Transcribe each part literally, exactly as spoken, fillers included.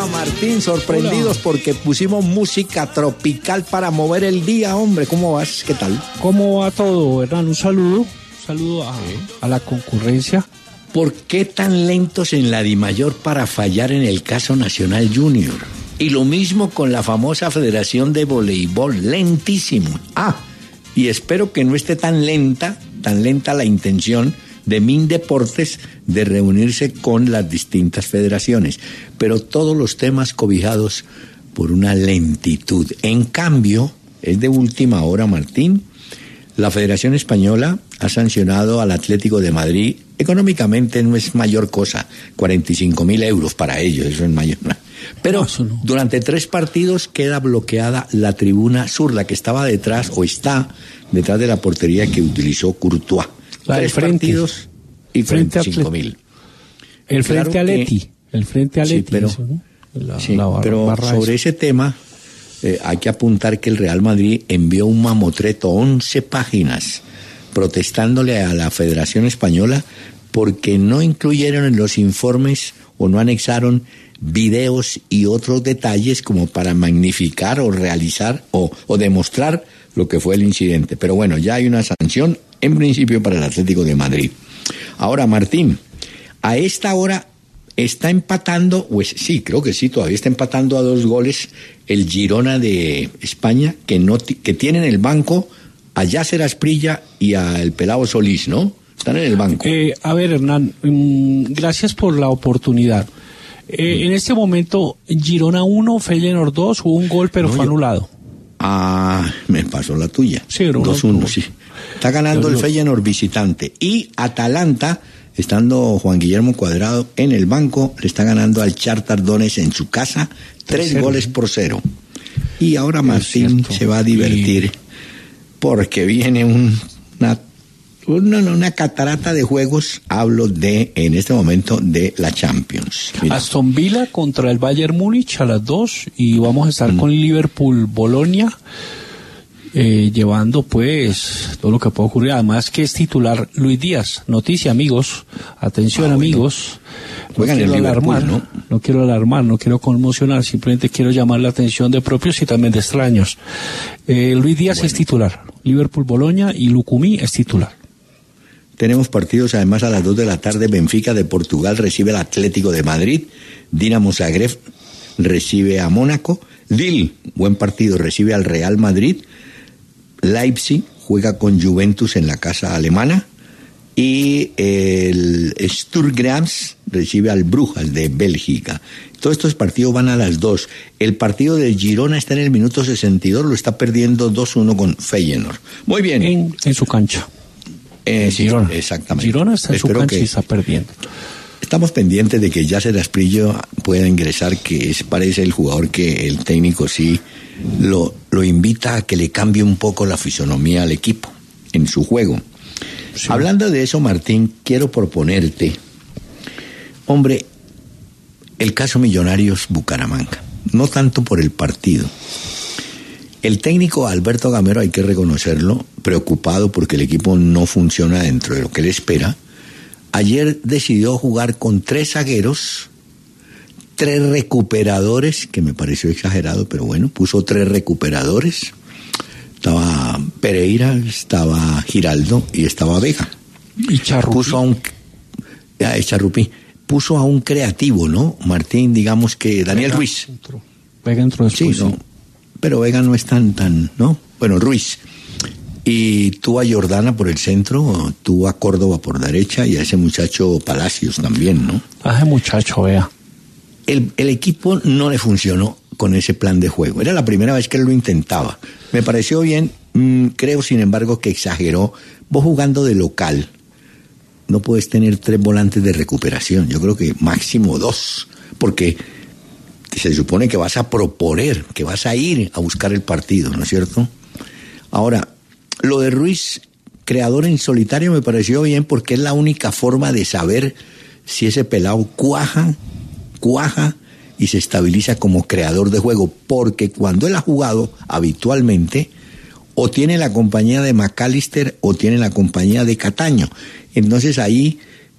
Martín, sorprendidos Hola. porque pusimos música tropical para mover el día, hombre. ¿Cómo vas? ¿Qué tal? ¿Cómo va todo, Hernán? Un saludo, un saludo a, sí. a la concurrencia. ¿Por qué tan lentos en la Dimayor para fallar en el caso Nacional Junior? Y lo mismo con la famosa Federación de Voleibol, lentísimo. Ah, y espero que no esté tan lenta, tan lenta la intención de Mindeportes de reunirse con las distintas federaciones, pero todos los temas cobijados por una lentitud. En cambio, es de última hora, Martín, la Federación Española ha sancionado al Atlético de Madrid. Económicamente no es mayor cosa, cuarenta y cinco mil euros para ellos, eso es mayor. Pero no, eso no. Durante tres partidos queda bloqueada la tribuna sur, la que estaba detrás o está detrás de la portería que utilizó Courtois. La Tres frente, partidos y cuarenta y cinco mil. El frente claro Aleti, que, el frente Aleti. Sí, pero, eso, ¿no? la, sí, la barra, pero barra sobre eso. ese tema eh, hay que apuntar que el Real Madrid envió un mamotreto, once páginas, protestándole a la Federación Española porque no incluyeron en los informes o no anexaron videos y otros detalles como para magnificar o realizar o, o demostrar lo que fue el incidente. Pero bueno, ya hay una sanción en principio para el Atlético de Madrid. Ahora, Martín, a esta hora está empatando, pues sí, creo que sí, todavía está empatando a dos goles el Girona de España, que no que tiene en el banco a Yasser Asprilla y al Pelao Solís, ¿no? Están en el banco. Eh, a ver, Hernán, mmm, gracias por la oportunidad. Eh, en este momento, Girona uno, Feyenoord dos, hubo un gol, pero no, fue yo... anulado. Ah, me pasó la tuya. Sí, dos uno, sí. Está ganando el Feyenoord visitante. Y Atalanta, estando Juan Guillermo Cuadrado en el banco, le está ganando al Shakhtar Donetsk en su casa, tres cero. goles por cero. Y ahora Martín se va a divertir y... porque viene un, una, una, una catarata de juegos. Hablo de, en este momento, de la Champions. Mira. Aston Villa contra el Bayern Múnich a las dos y vamos a estar mm. con Liverpool Bolonia. Eh, llevando pues todo lo que puede ocurrir, además que es titular Luis Díaz. Noticia, amigos, atención, ah, bueno. amigos, no quiero alarmar, ¿no? no quiero alarmar, no quiero conmocionar, simplemente quiero llamar la atención de propios y también de extraños. eh, Luis Díaz bueno. es titular, Liverpool Bolonia, y Lucumí es titular. Tenemos partidos además a las dos de la tarde. Benfica de Portugal recibe al Atlético de Madrid, Dinamo Zagreb recibe a Mónaco, Lille, buen partido, recibe al Real Madrid, Leipzig juega con Juventus en la casa alemana y el Sturm Graz recibe al Brujas de Bélgica. Todos estos partidos van a las dos. El partido de Girona está en el minuto sesenta y dos, lo está perdiendo dos uno con Feyenoord. Muy bien. En, en su cancha. Eh, sí, Girona. Exactamente. Girona está en Espero su cancha que... y está perdiendo. Estamos pendientes de que Yasser Asprilla pueda ingresar, que es, parece el jugador que el técnico sí lo, lo invita a que le cambie un poco la fisonomía al equipo en su juego. Sí. Hablando de eso, Martín, quiero proponerte, hombre, el caso Millonarios Bucaramanga, no tanto por el partido. El técnico Alberto Gamero, hay que reconocerlo, preocupado porque el equipo no funciona dentro de lo que él espera. Ayer decidió jugar con tres zagueros, tres recuperadores, que me pareció exagerado, pero bueno, puso tres recuperadores. Estaba Pereira, estaba Giraldo y estaba Vega. Y Charrupí. Puso a un, ah, Charrupí. Puso a un creativo, ¿no? Martín, digamos que Daniel Vega Ruiz. Entró. Vega entró después. Sí, no, sí. Pero Vega no es tan, tan, ¿no? Bueno, Ruiz. Y tú a Jordana por el centro, tú a Córdoba por derecha y a ese muchacho Palacios también, ¿no? A ese muchacho, vea. El, el equipo no le funcionó con ese plan de juego. Era la primera vez que él lo intentaba. Me pareció bien, mmm, creo sin embargo que exageró. Vos jugando de local, no puedes tener tres volantes de recuperación. Yo creo que máximo dos, porque se supone que vas a proponer, que vas a ir a buscar el partido, ¿no es cierto? Ahora, lo de Ruiz, creador en solitario, me pareció bien porque es la única forma de saber si ese pelado cuaja, cuaja y se estabiliza como creador de juego, porque cuando él ha jugado habitualmente, o tiene la compañía de McAllister o tiene la compañía de Cataño. Entonces ahí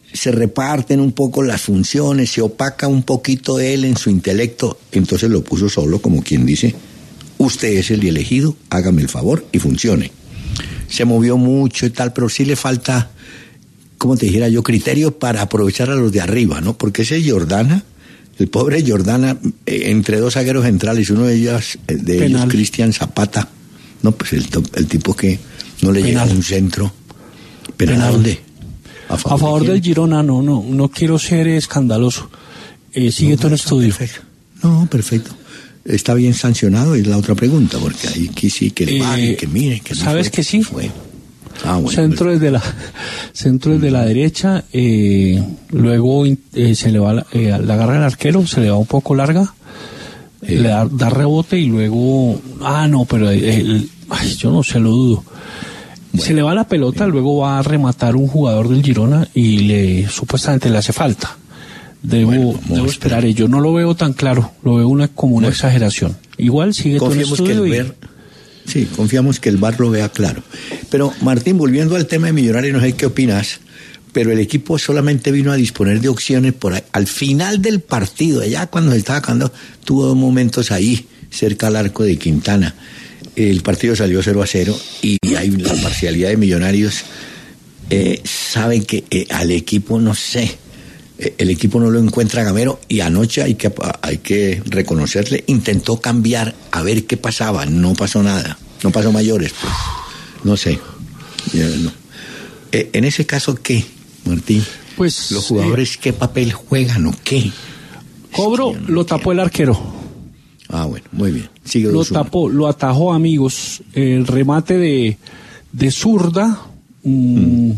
se reparten un poco las funciones, se opaca un poquito él en su intelecto, entonces lo puso solo, como quien dice, usted es el elegido, hágame el favor y funcione. Se movió mucho y tal, pero sí le falta, como te dijera yo, criterio para aprovechar a los de arriba, ¿no? Porque ese Jordana, el pobre Jordana, eh, entre dos zagueros centrales, uno de ellos, de Penal. ellos, Cristian Zapata, no, pues el, el tipo que no le Penal. llega a un centro. ¿Penal, Penal. a dónde? A favor, a favor de del Girona, no, no, no quiero ser escandaloso. Eh, sigue no, todo el estudio. Perfecto. No, perfecto. Está bien sancionado, es la otra pregunta, porque ahí que sí, que le paguen, eh, que miren, que no ¿sabes fue, que sí? Fue. Ah, bueno, centro pues. desde la centro desde mm. la derecha, eh, luego eh, se le va la, eh, la agarra el arquero, se le va un poco larga, eh. le da, da rebote y luego, ah no, pero el, ay, yo no sé, lo dudo. Bueno, se le va la pelota, bien. Luego va a rematar un jugador del Girona y le supuestamente le hace falta. Debo, bueno, debo esperar, yo no lo veo tan claro, lo veo una como una bueno. exageración. Igual sigue todo el estudio que el y... ver, sí, confiamos que el V A R lo vea claro. Pero Martín, volviendo al tema de Millonarios, no sé qué opinas, pero el equipo solamente vino a disponer de opciones por ahí. Al final del partido, allá cuando se estaba acabando, tuvo dos momentos ahí, cerca al arco de Quintana. El partido salió cero a cero y hay la parcialidad de Millonarios. Eh, saben que eh, al equipo, no sé, eh, el equipo no lo encuentra Gamero, y anoche hay que, hay que reconocerle, intentó cambiar a ver qué pasaba, no pasó nada, no pasó mayores, pues, no sé. No. Eh, en ese caso, ¿qué, Martín? Pues los jugadores, eh, ¿qué papel juegan o qué? Cobro, es que no lo tapó el arquero. Ah, bueno, muy bien. Sigue lo tapó, lo atajó, amigos. El remate de, de zurda mmm, mm.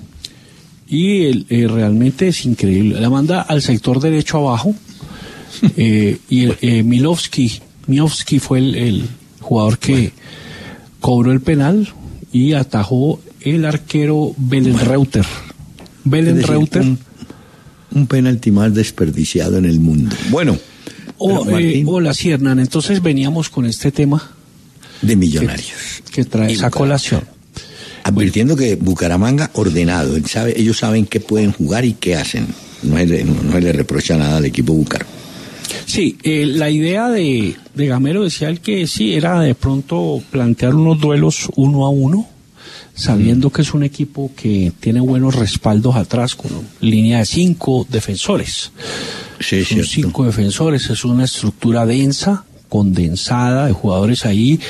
y el, eh, realmente es increíble. La manda al sector derecho abajo eh, y el, eh, Milovsky, Milovsky fue el, el jugador que bueno. cobró el penal y atajó el arquero Belenreuter. Belenreuter. Un, un penalti más desperdiciado en el mundo. Bueno. Oh, eh, hola, sí, Hernán. Entonces veníamos con este tema de Millonarios que, que trae esa colación, advirtiendo bueno. que Bucaramanga ordenado, él sabe, ellos saben qué pueden jugar y qué hacen. No se le, no, no le reprocha nada al equipo Bucar. Sí, eh, la idea de, de Gamero decía él que sí era de pronto plantear unos duelos uno a uno, sabiendo mm. que es un equipo que tiene buenos respaldos atrás, con línea de cinco defensores. Sí, Son cinco defensores, es una estructura densa, condensada, de jugadores ahí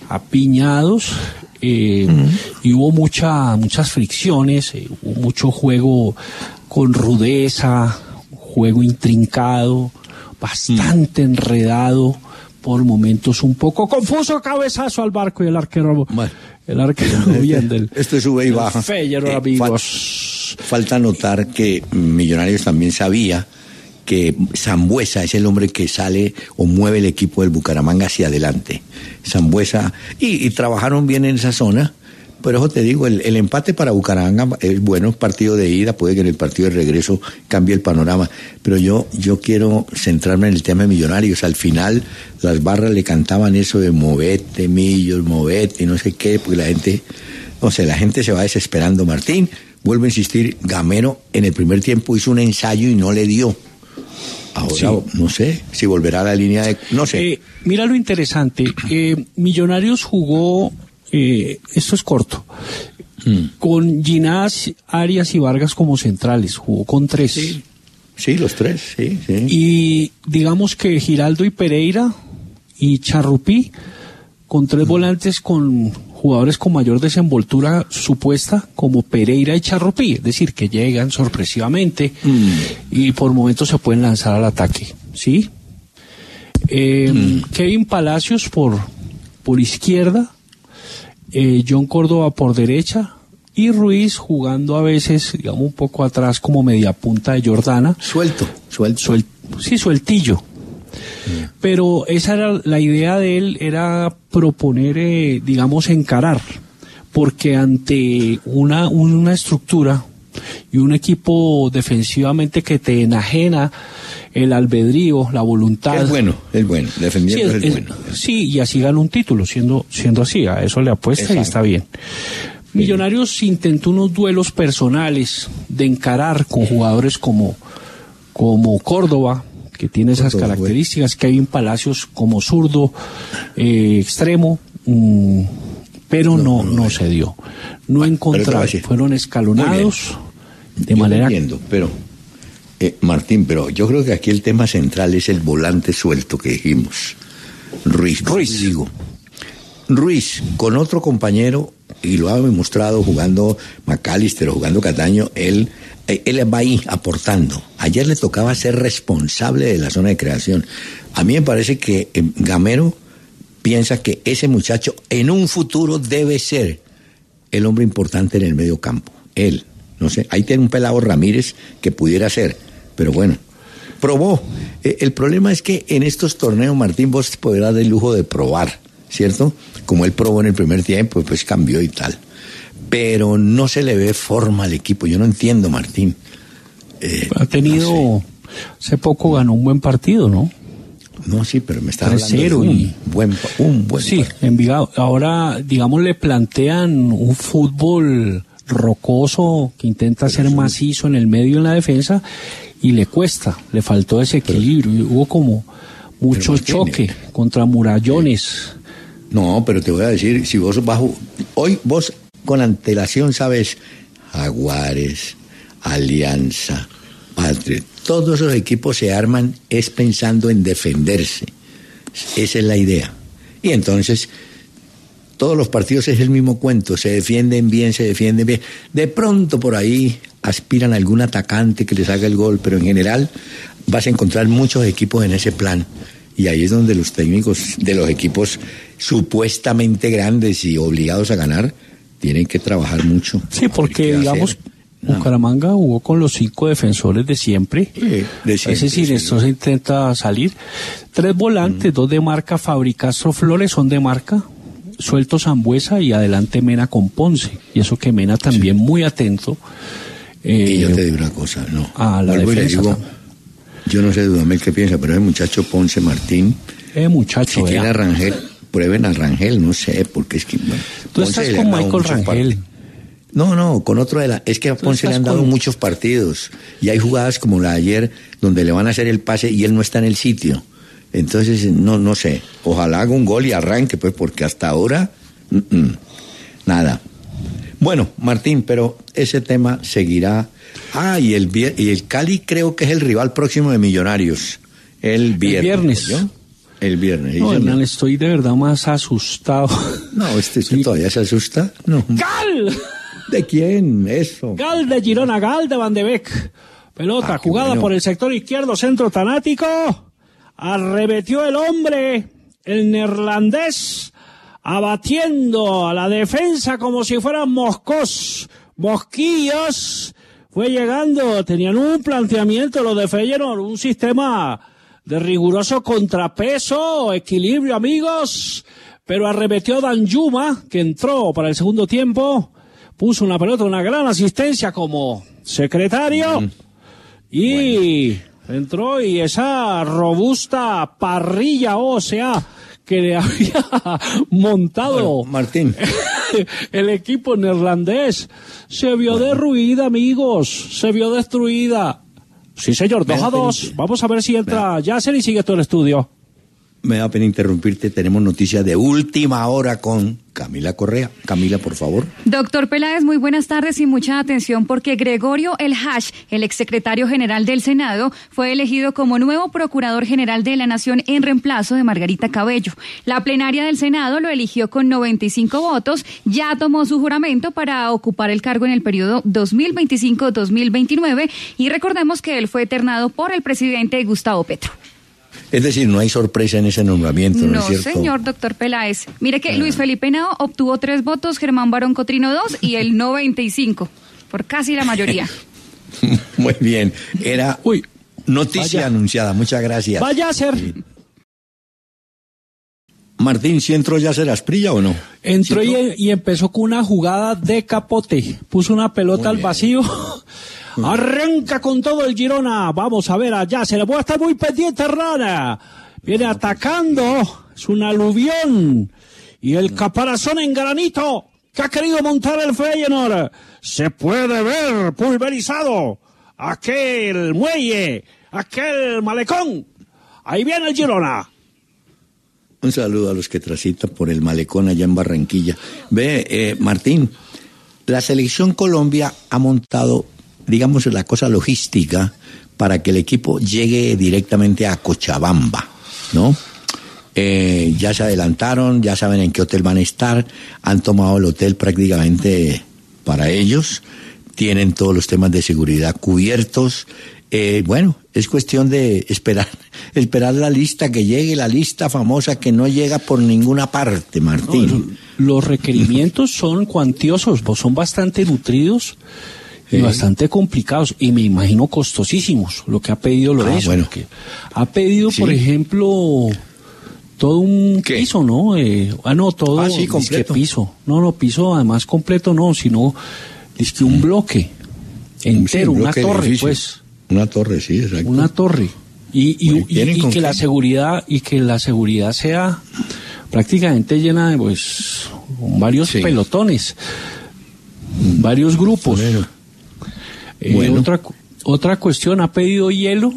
apiñados, eh, uh-huh. y hubo mucha, muchas fricciones, eh, hubo mucho juego con rudeza, juego intrincado, bastante uh-huh. enredado, por momentos un poco confuso, cabezazo al barco y el arquero, bueno, el arquero este, bien del... Este sube y baja. Feller, eh, amigos. Fal, falta notar que Millonarios también sabía que Sambuesa es el hombre que sale o mueve el equipo del Bucaramanga hacia adelante. Sambuesa, y, y trabajaron bien en esa zona, pero eso te digo, el, el empate para Bucaramanga es bueno, partido de ida, puede que en el partido de regreso cambie el panorama, pero yo, yo quiero centrarme en el tema de Millonarios. Al final las barras le cantaban eso de movete, Millos, movete, y no sé qué, porque la gente, no sé, la gente se va desesperando. Martín, vuelvo a insistir, Gamero en el primer tiempo hizo un ensayo y no le dio. Ahora, sí. no sé, si volverá a la línea de... No sé. Eh, mira lo interesante. Eh, Millonarios jugó, eh, esto es corto, mm. con Ginás, Arias y Vargas como centrales. Jugó con tres. Sí, sí los tres, sí, sí. Y digamos que Giraldo y Pereira y Charrupí, con tres mm. volantes con jugadores con mayor desenvoltura supuesta, como Pereira y Charrupí, es decir, que llegan sorpresivamente mm. y por momentos se pueden lanzar al ataque, ¿sí? Eh, mm. Kevin Palacios por, por izquierda, eh, John Córdoba por derecha, y Ruiz jugando a veces, digamos, un poco atrás como media punta de Jordana. Suelto, suelto. Suel, sí, sueltillo. Pero esa era la idea de él, era proponer, eh, digamos, encarar, porque ante una, una estructura y un equipo defensivamente que te enajena el albedrío, la voluntad. Es bueno, es bueno, defendiendo sí, es, es bueno. Sí, y así gana un título, siendo, siendo así, a eso le apuesta. Exacto. Y está bien. Millonarios intentó unos duelos personales de encarar con jugadores como, como Córdoba, que tiene esas Córdoba, características, güey. Kevin Palacios como zurdo, eh, extremo, mmm, pero no, no, no, no se dio. No encontraron, fueron escalonados de yo manera... entiendo, pero, eh, Martín, pero yo creo que aquí el tema central es el volante suelto que dijimos. Ruiz, Ruiz, digo. Ruiz, con otro compañero, y lo ha demostrado jugando McAllister o jugando Cataño, él, él va ahí aportando. Ayer le tocaba ser responsable de la zona de creación. A mí me parece que eh, Gamero piensa que ese muchacho en un futuro debe ser el hombre importante en el medio campo. Él, no sé, ahí tiene un pelado Ramírez que pudiera ser, pero bueno, probó. Eh, el problema es que en estos torneos, Martín, vos podrás dar el lujo de probar, ¿cierto? Como él probó en el primer tiempo, pues cambió y tal. Pero no se le ve forma al equipo. Yo no entiendo, Martín. Eh, ha tenido, no sé. Hace poco ganó un buen partido, ¿no? No, sí, pero me está hablando de un y... buen, un buen sí, partido. Envigado. Ahora, digamos, le plantean un fútbol rocoso que intenta pero ser eso... macizo en el medio y en la defensa y le cuesta, le faltó ese equilibrio. Pero... Hubo como mucho choque contra murallones. No, pero te voy a decir, si vos bajo, hoy vos con antelación sabes, Jaguares, Alianza, Patria, todos esos equipos se arman es pensando en defenderse. Esa es la idea. Y entonces, todos los partidos es el mismo cuento, se defienden bien, se defienden bien. De pronto por ahí aspiran a algún atacante que les haga el gol, pero en general vas a encontrar muchos equipos en ese plan. Y ahí es donde los técnicos de los equipos supuestamente grandes y obligados a ganar tienen que trabajar mucho. Sí, porque digamos, no. Bucaramanga jugó con los cinco defensores de siempre. Sí, de siempre es decir, sí, esto se intenta salir. Tres volantes, mm. dos de marca, Fabri, Castro, Flores son de marca, suelto Sambuesa y adelante Mena con Ponce. Y eso que Mena también sí. muy atento. Eh, y yo te digo una cosa, no. A la Vuelvo defensa. Digo, yo no sé Dudamel qué piensa, pero ese muchacho Ponce Martín. Eh, muchacho, si tiene a Rangel, prueben a Rangel, no sé, porque es que. Bueno, Tú Ponce estás con Michael Rangel. Part... No, no, con otro de la. Es que a Ponce le han dado con... muchos partidos. Y hay jugadas como la de ayer, donde le van a hacer el pase y él no está en el sitio. Entonces, no, no sé. Ojalá haga un gol y arranque, pues, porque hasta ahora. Mm-mm, nada. Bueno, Martín, pero ese tema seguirá. Ah, y el, y el Cali creo que es el rival próximo de Millonarios. El viernes. El viernes. ¿no? El viernes. No, Hernán, estoy de verdad más asustado. No, este sí. todavía se asusta. No. ¡Gal! ¿De quién? Eso. Gal de Girona, Gal de Van de Beek. Pelota ah, jugada bueno. por el sector izquierdo, centro tanático. Arremetió el hombre, el neerlandés, abatiendo a la defensa como si fueran moscos, mosquillos. Fue llegando, tenían un planteamiento los de Feyenoord, un sistema de riguroso contrapeso, equilibrio, amigos, pero arremetió Danjuma, que entró para el segundo tiempo, puso una pelota, una gran asistencia como secretario, mm. y bueno. entró y esa robusta parrilla ósea que le había montado bueno, Martín el equipo neerlandés se vio bueno. derruida, amigos, se vio destruida. Sí, señor, dos a dos. Vamos a ver si entra Yasser y sigue todo el estudio. Me da pena interrumpirte, tenemos noticias de última hora con Camila Correa. Camila, por favor. Doctor Peláez, muy buenas tardes y mucha atención porque Gregorio El Hash, el exsecretario general del Senado, fue elegido como nuevo procurador general de la Nación en reemplazo de Margarita Cabello. La plenaria del Senado lo eligió con noventa y cinco votos, ya tomó su juramento para ocupar el cargo en el periodo dos mil veinticinco a dos mil veintinueve y recordemos que él fue ternado por el presidente Gustavo Petro. Es decir, no hay sorpresa en ese nombramiento, ¿no, no es cierto? No, señor, doctor Peláez. Mire que ah. Luis Felipe Henao obtuvo tres votos, Germán Barón Cotrino dos y el noventa y cinco, por casi la mayoría. Muy bien. Era Uy, noticia vaya. anunciada. Muchas gracias. Vaya a ser. Sí. Martín, ¿sí entró Yasser Asprilla o no? Entró, ¿Sí entró? Y, y empezó con una jugada de capote. Puso una pelota al vacío. Arranca con todo el Girona. Vamos a ver allá. Se le puede estar muy pendiente, Rana. Viene atacando. Es un aluvión. Y el caparazón en granito. que ha querido montar el Feyenoord. Se puede ver pulverizado aquel muelle, aquel malecón. Ahí viene el Girona. Un saludo a los que transitan por el malecón allá en Barranquilla. Ve, eh, Martín, la Selección Colombia ha montado, digamos, la cosa logística para que el equipo llegue directamente a Cochabamba, ¿no? Eh, ya se adelantaron, ya saben en qué hotel van a estar, han tomado el hotel prácticamente para ellos, tienen todos los temas de seguridad cubiertos. Eh, bueno, es cuestión de esperar, esperar la lista que llegue, la lista famosa que no llega por ninguna parte, Martín. No, los requerimientos son cuantiosos, pues son bastante nutridos y eh. bastante complicados y me imagino costosísimos, lo que ha pedido Lorenzo. Ah, bueno. Ha pedido, sí. por ejemplo, todo un ¿Qué? piso, ¿no? Eh, ah, no, todo ah, sí, completo. piso. No, no, piso además completo no, sino es que un bloque entero, sí, un bloque una torre, pues. Una torre, sí, exacto. Una torre. Y, y, bueno, y, y que qué? la seguridad, y que la seguridad sea prácticamente llena de, pues, con varios sí. pelotones, mm. varios grupos. Bueno. Eh, bueno. Otra, otra cuestión, ha pedido hielo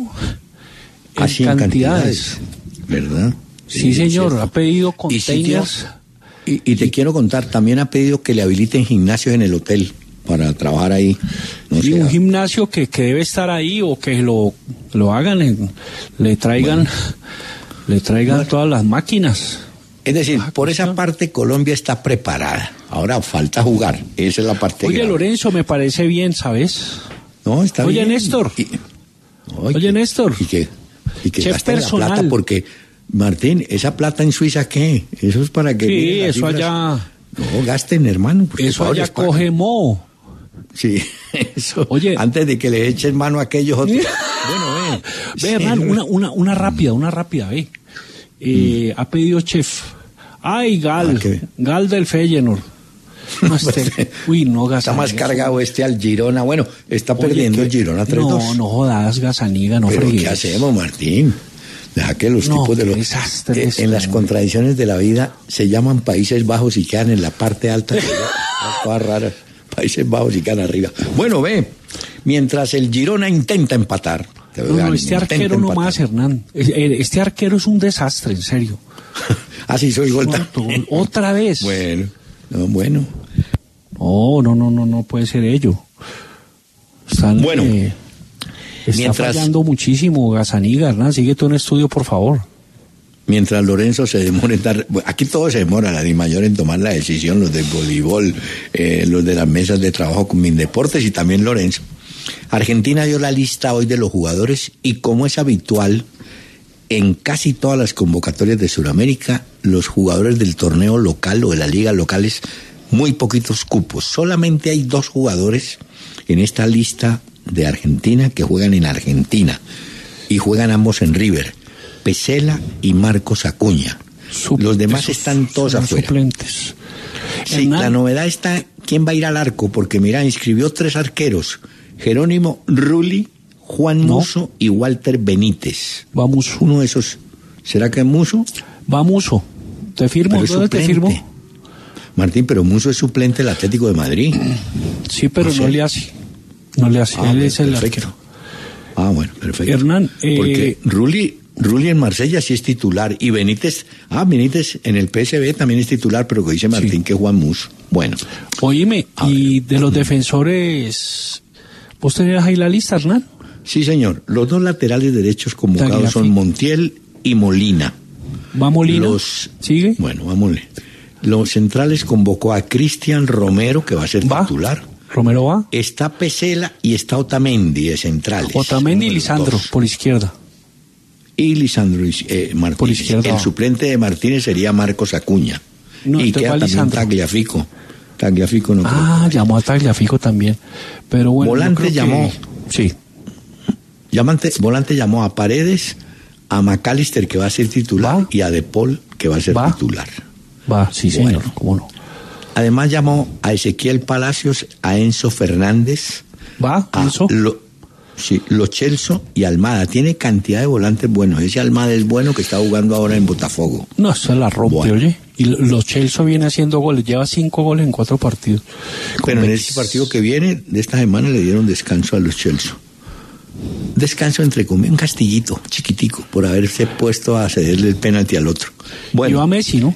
en, Así cantidades. en cantidades. ¿Verdad? Sí, sí señor, cierto. Ha pedido containers. Y, y, y te y, quiero contar, también ha pedido que le habiliten gimnasios en el hotel para trabajar ahí. No sí, un gimnasio que, que debe estar ahí o que lo, lo hagan, en, le traigan, bueno. le traigan bueno. todas las máquinas. Es decir, ah, por esa parte Colombia está preparada. Ahora falta jugar, esa es la parte Oye, grave. Lorenzo, me parece bien, ¿sabes? No, está Oye, bien. Néstor. Y, oye, oye, Néstor. Y que, y que Chef gasten personal. la plata porque, Martín, ¿esa plata en Suiza qué? Eso es para que... Sí, eso cifras. allá... No, gasten, hermano. Eso allá coge mo. Sí, eso. Oye, antes de que le echen mano a aquellos otros. Bueno, ve. Ve, sí, Hernán, no. una, una, una rápida, una rápida, ve. Eh, mm. Ha pedido Chef. Ay, Gal, ah, Gal del Feyenoord. No, este, uy, no, Gazaniga. Está más cargado este al Girona. Bueno, está Oye, perdiendo que, el Girona tres dos. No, no jodas, Gazaniga, no Pero fregues. ¿qué hacemos, Martín? Deja que los no, tipos de los... Desastre, eh, en las contradicciones de la vida se llaman Países Bajos y quedan en la parte alta. Cosas raras. Países Bajos y quedan arriba. Bueno, ve, mientras el Girona intenta empatar. No, no, no, este arquero no más, Hernán. Este arquero es un desastre, en serio. Así soy vuelta. Otra vez. Bueno, no, bueno. No, no, no, no, no puede ser ello. Están, bueno, eh, está mientras, fallando muchísimo, Gazaniga, Hernán. Síguete un estudio, por favor. Mientras Lorenzo se demora en dar... Aquí todo se demora, la DIMAYOR en tomar la decisión, los de voleibol, eh, los de las mesas de trabajo con Mindeportes y también Lorenzo. Argentina dio la lista hoy de los jugadores y, como es habitual, en casi todas las convocatorias de Sudamérica, los jugadores del torneo local o de las ligas locales, muy poquitos cupos. Solamente hay dos jugadores en esta lista de Argentina que juegan en Argentina y juegan ambos en River. Pesela y Marcos Acuña. Sup Los demás están todos afuera. Suplentes. Sí, la novedad está quién va a ir al arco, porque mira, inscribió tres arqueros: Jerónimo Rulli, Juan no. Musso y Walter Benítez. Va Musso. Uno de esos. ¿Será que es Musso? Va Musso. ¿Te firmo? ¿Dónde te firmo? Martín, pero Musso es suplente del Atlético de Madrid. Sí, pero no, sé. no le hace. No le hace. Ah, Él bueno, es el perfecto. arquero. Ah, bueno, perfecto. Hernán, eh... porque Rulli... Rulli en Marsella sí es titular y Benítez, ah, Benítez en el P S V también es titular, pero que dice Martín sí. que Juan Musso. Bueno. Oíme, y ver. de los defensores, ¿vos tenías ahí la lista, Hernán? Sí, señor. Los dos laterales derechos convocados Tagliafico. son Montiel y Molina. ¿Va Molina? Los, ¿Sigue? Bueno, vamos. Los centrales convocó a Cristian Romero, que va a ser ¿Va? titular. ¿Romero va? Está Pesela y está Otamendi de centrales. Otamendi y Lisandro, por izquierda. Y Lisandro eh, Martínez. Por izquierda. El suplente de Martínez sería Marcos Acuña. No, y queda también Lisandro. Tagliafico. Tagliafico no Ah, creo. llamó a Tagliafico también. Pero bueno, Volante llamó. Que... Sí. Llamante, Volante llamó a Paredes, a McAllister, que va a ser titular, ¿Va? y a De Paul, que va a ser ¿Va? titular. Va, sí, bueno. señor, cómo no. Además llamó a Ezequiel Palacios, a Enzo Fernández. ¿Va, Enzo? Lo, Sí, Lo Celso y Almada. Tiene cantidad de volantes buenos. Ese Almada es bueno que está jugando ahora en Botafogo. No, se la rompe, bueno. Oye. Y Lo Celso viene haciendo goles. Lleva cinco goles en cuatro partidos. Pero en este partido que viene, de esta semana, le dieron descanso a Lo Celso. Descanso entre comillas, un castillito chiquitico por haberse puesto a cederle el penalti al otro. Bueno, y a Messi, ¿no?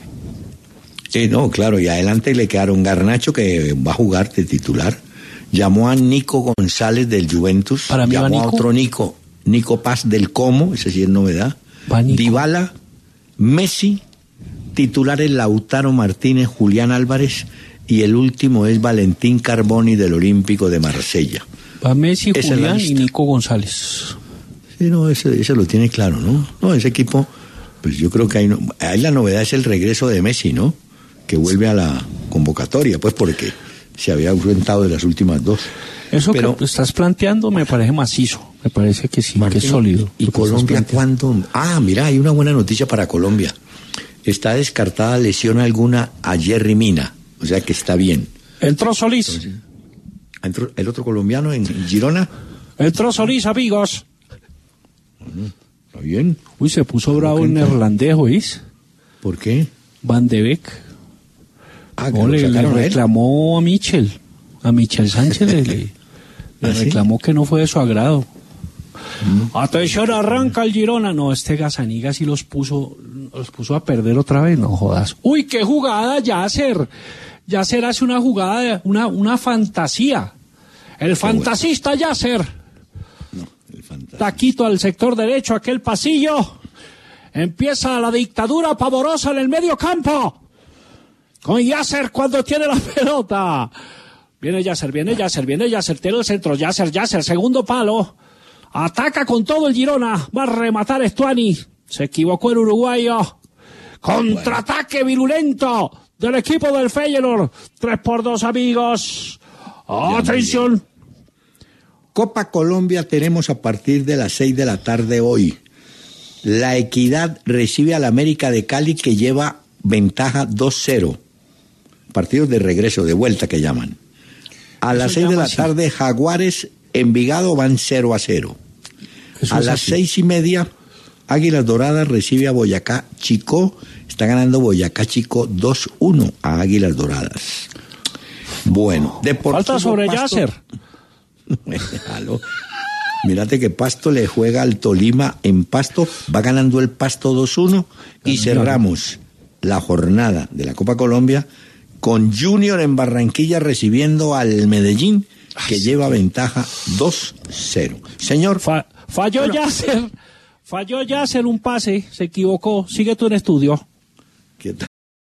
Sí, no, claro, y adelante le quedaron Garnacho, que va a jugar de titular. Llamó a Nico González del Juventus. Para mí llamó Nico. a otro Nico, Nico Paz del Como, ese sí es novedad. Dybala, Messi, titulares Lautaro Martínez, Julián Álvarez, y el último es Valentín Carboni del Olímpico de Marsella. Va Messi, Esa Julián y Nico González. Sí, no, ese, ese lo tiene claro, ¿no? No, ese equipo, pues yo creo que ahí, no, ahí la novedad es el regreso de Messi, ¿no? Que vuelve a la convocatoria, pues porque se había ausentado de las últimas dos. Eso Pero, que estás planteando me parece macizo, me parece que sí, Martín, que es sólido. ¿Y Colombia cuándo? Ah, mira, hay una buena noticia para Colombia. Está descartada lesión alguna a Jerry Mina, o sea que está bien. Entró Solís. Entonces, ¿entró el otro colombiano en Girona? Entró Solís, amigos. Bueno, está bien. Uy, se puso bravo el neerlandés, ¿oís? ¿Por qué? Van de Beek. Ah, no, le, le reclamó a, a Michel, a Michel Sánchez, le, le, le ¿Ah, reclamó sí? que no fue de su agrado. Mm. Atención, arranca el Girona. No, este Gazzaniga sí los puso, los puso a perder otra vez, no jodas. Uy, qué jugada, Yasser. Yasser hace una jugada, una, una fantasía. El qué fantasista bueno. Yasser. No, el fantasista. Taquito al sector derecho, aquel pasillo. Empieza la dictadura pavorosa en el medio campo. Con Yasser cuando tiene la pelota. Viene Yasser, viene Yasser, viene Yasser, tiene el centro, Yasser, Yasser, segundo palo. Ataca con todo el Girona, va a rematar Estuani. Se equivocó el uruguayo. Contraataque virulento del equipo del Feyenoord. tres por dos, amigos. Atención. Copa Colombia tenemos a partir de las seis de la tarde hoy. La Equidad recibe al América de Cali, que lleva ventaja dos cero. Partidos de regreso, de vuelta que llaman. A Eso las seis de la así. tarde, Jaguares, Envigado van cero a cero. Eso a las así. seis y media, Águilas Doradas recibe a Boyacá Chicó. Está ganando Boyacá Chicó dos uno a Águilas Doradas. Bueno, Deportivo Falta sobre Pasto. Yasser. Mírate que Pasto le juega al Tolima en Pasto. Va ganando el Pasto dos uno. Y cerramos la jornada de la Copa Colombia con Junior en Barranquilla recibiendo al Medellín, que Ay, lleva sí. ventaja dos cero. Señor. Fa- falló bueno. Yasser. Falló Yasser un pase. Se equivocó. Sigue tú en estudio. ¿Qué tal?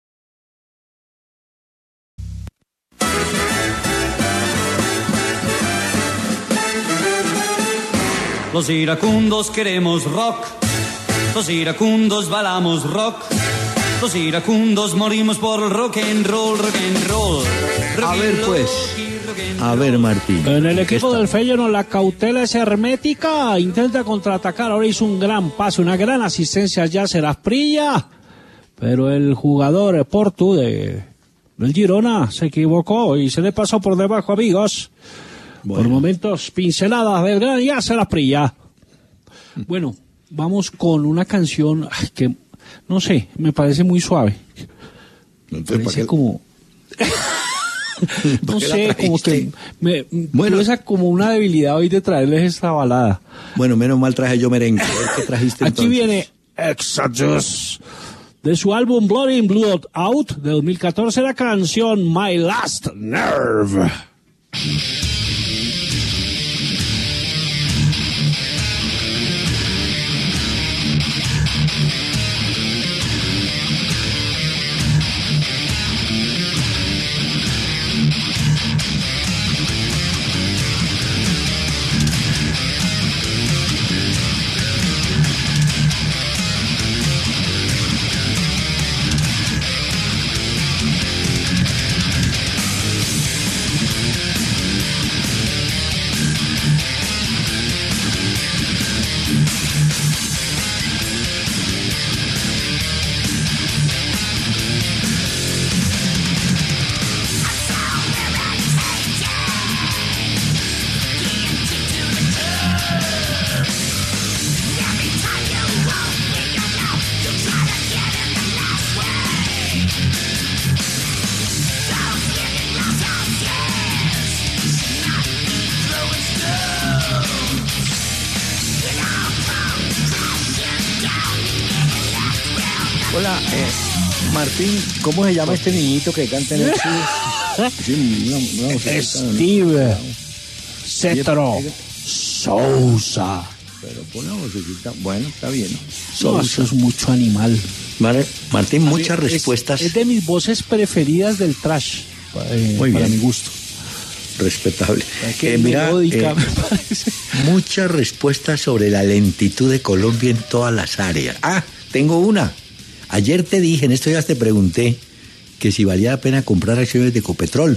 Los iracundos queremos rock. Los iracundos bailamos rock. Los iracundos morimos por el rock and roll, rock and roll. Rock a ver pues, a ver Martín. En el equipo del Feyenoord la cautela es hermética, intenta contraatacar, ahora hizo un gran pase, una gran asistencia, ya se las brilla, pero el jugador Portu de, del Girona se equivocó y se le pasó por debajo, amigos. Bueno. Por momentos pinceladas del gran ya se las brilla. Bueno, vamos con una canción que no sé, me parece muy suave. Me parece como... no sé, como que me bueno, esa como una debilidad hoy de traerles esta balada. Bueno, menos mal traje yo merengue. ¿Qué trajiste Aquí entonces? Viene Exodus. De su álbum Blood in Blood Out de dos mil catorce, la canción My Last Nerve. Hola, eh, Martín, ¿cómo se llama este niñito que canta en el cine? Sí, una- una musiquita, Steve Cetro Sousa. Pero pon una musiquita. Bueno, está bien. No, eso es mucho animal. Vale, Martín, muchas Es- respuestas Es, de mis voces preferidas del trash, eh, Muy para bien. mi gusto. respetables. Qué Eh, mira, melódica, eh, me parece. muchas respuestas sobre la lentitud de Colombia en todas las áreas. Ah, tengo una. Ayer te dije, en estos días te pregunté que si valía la pena comprar acciones de Ecopetrol,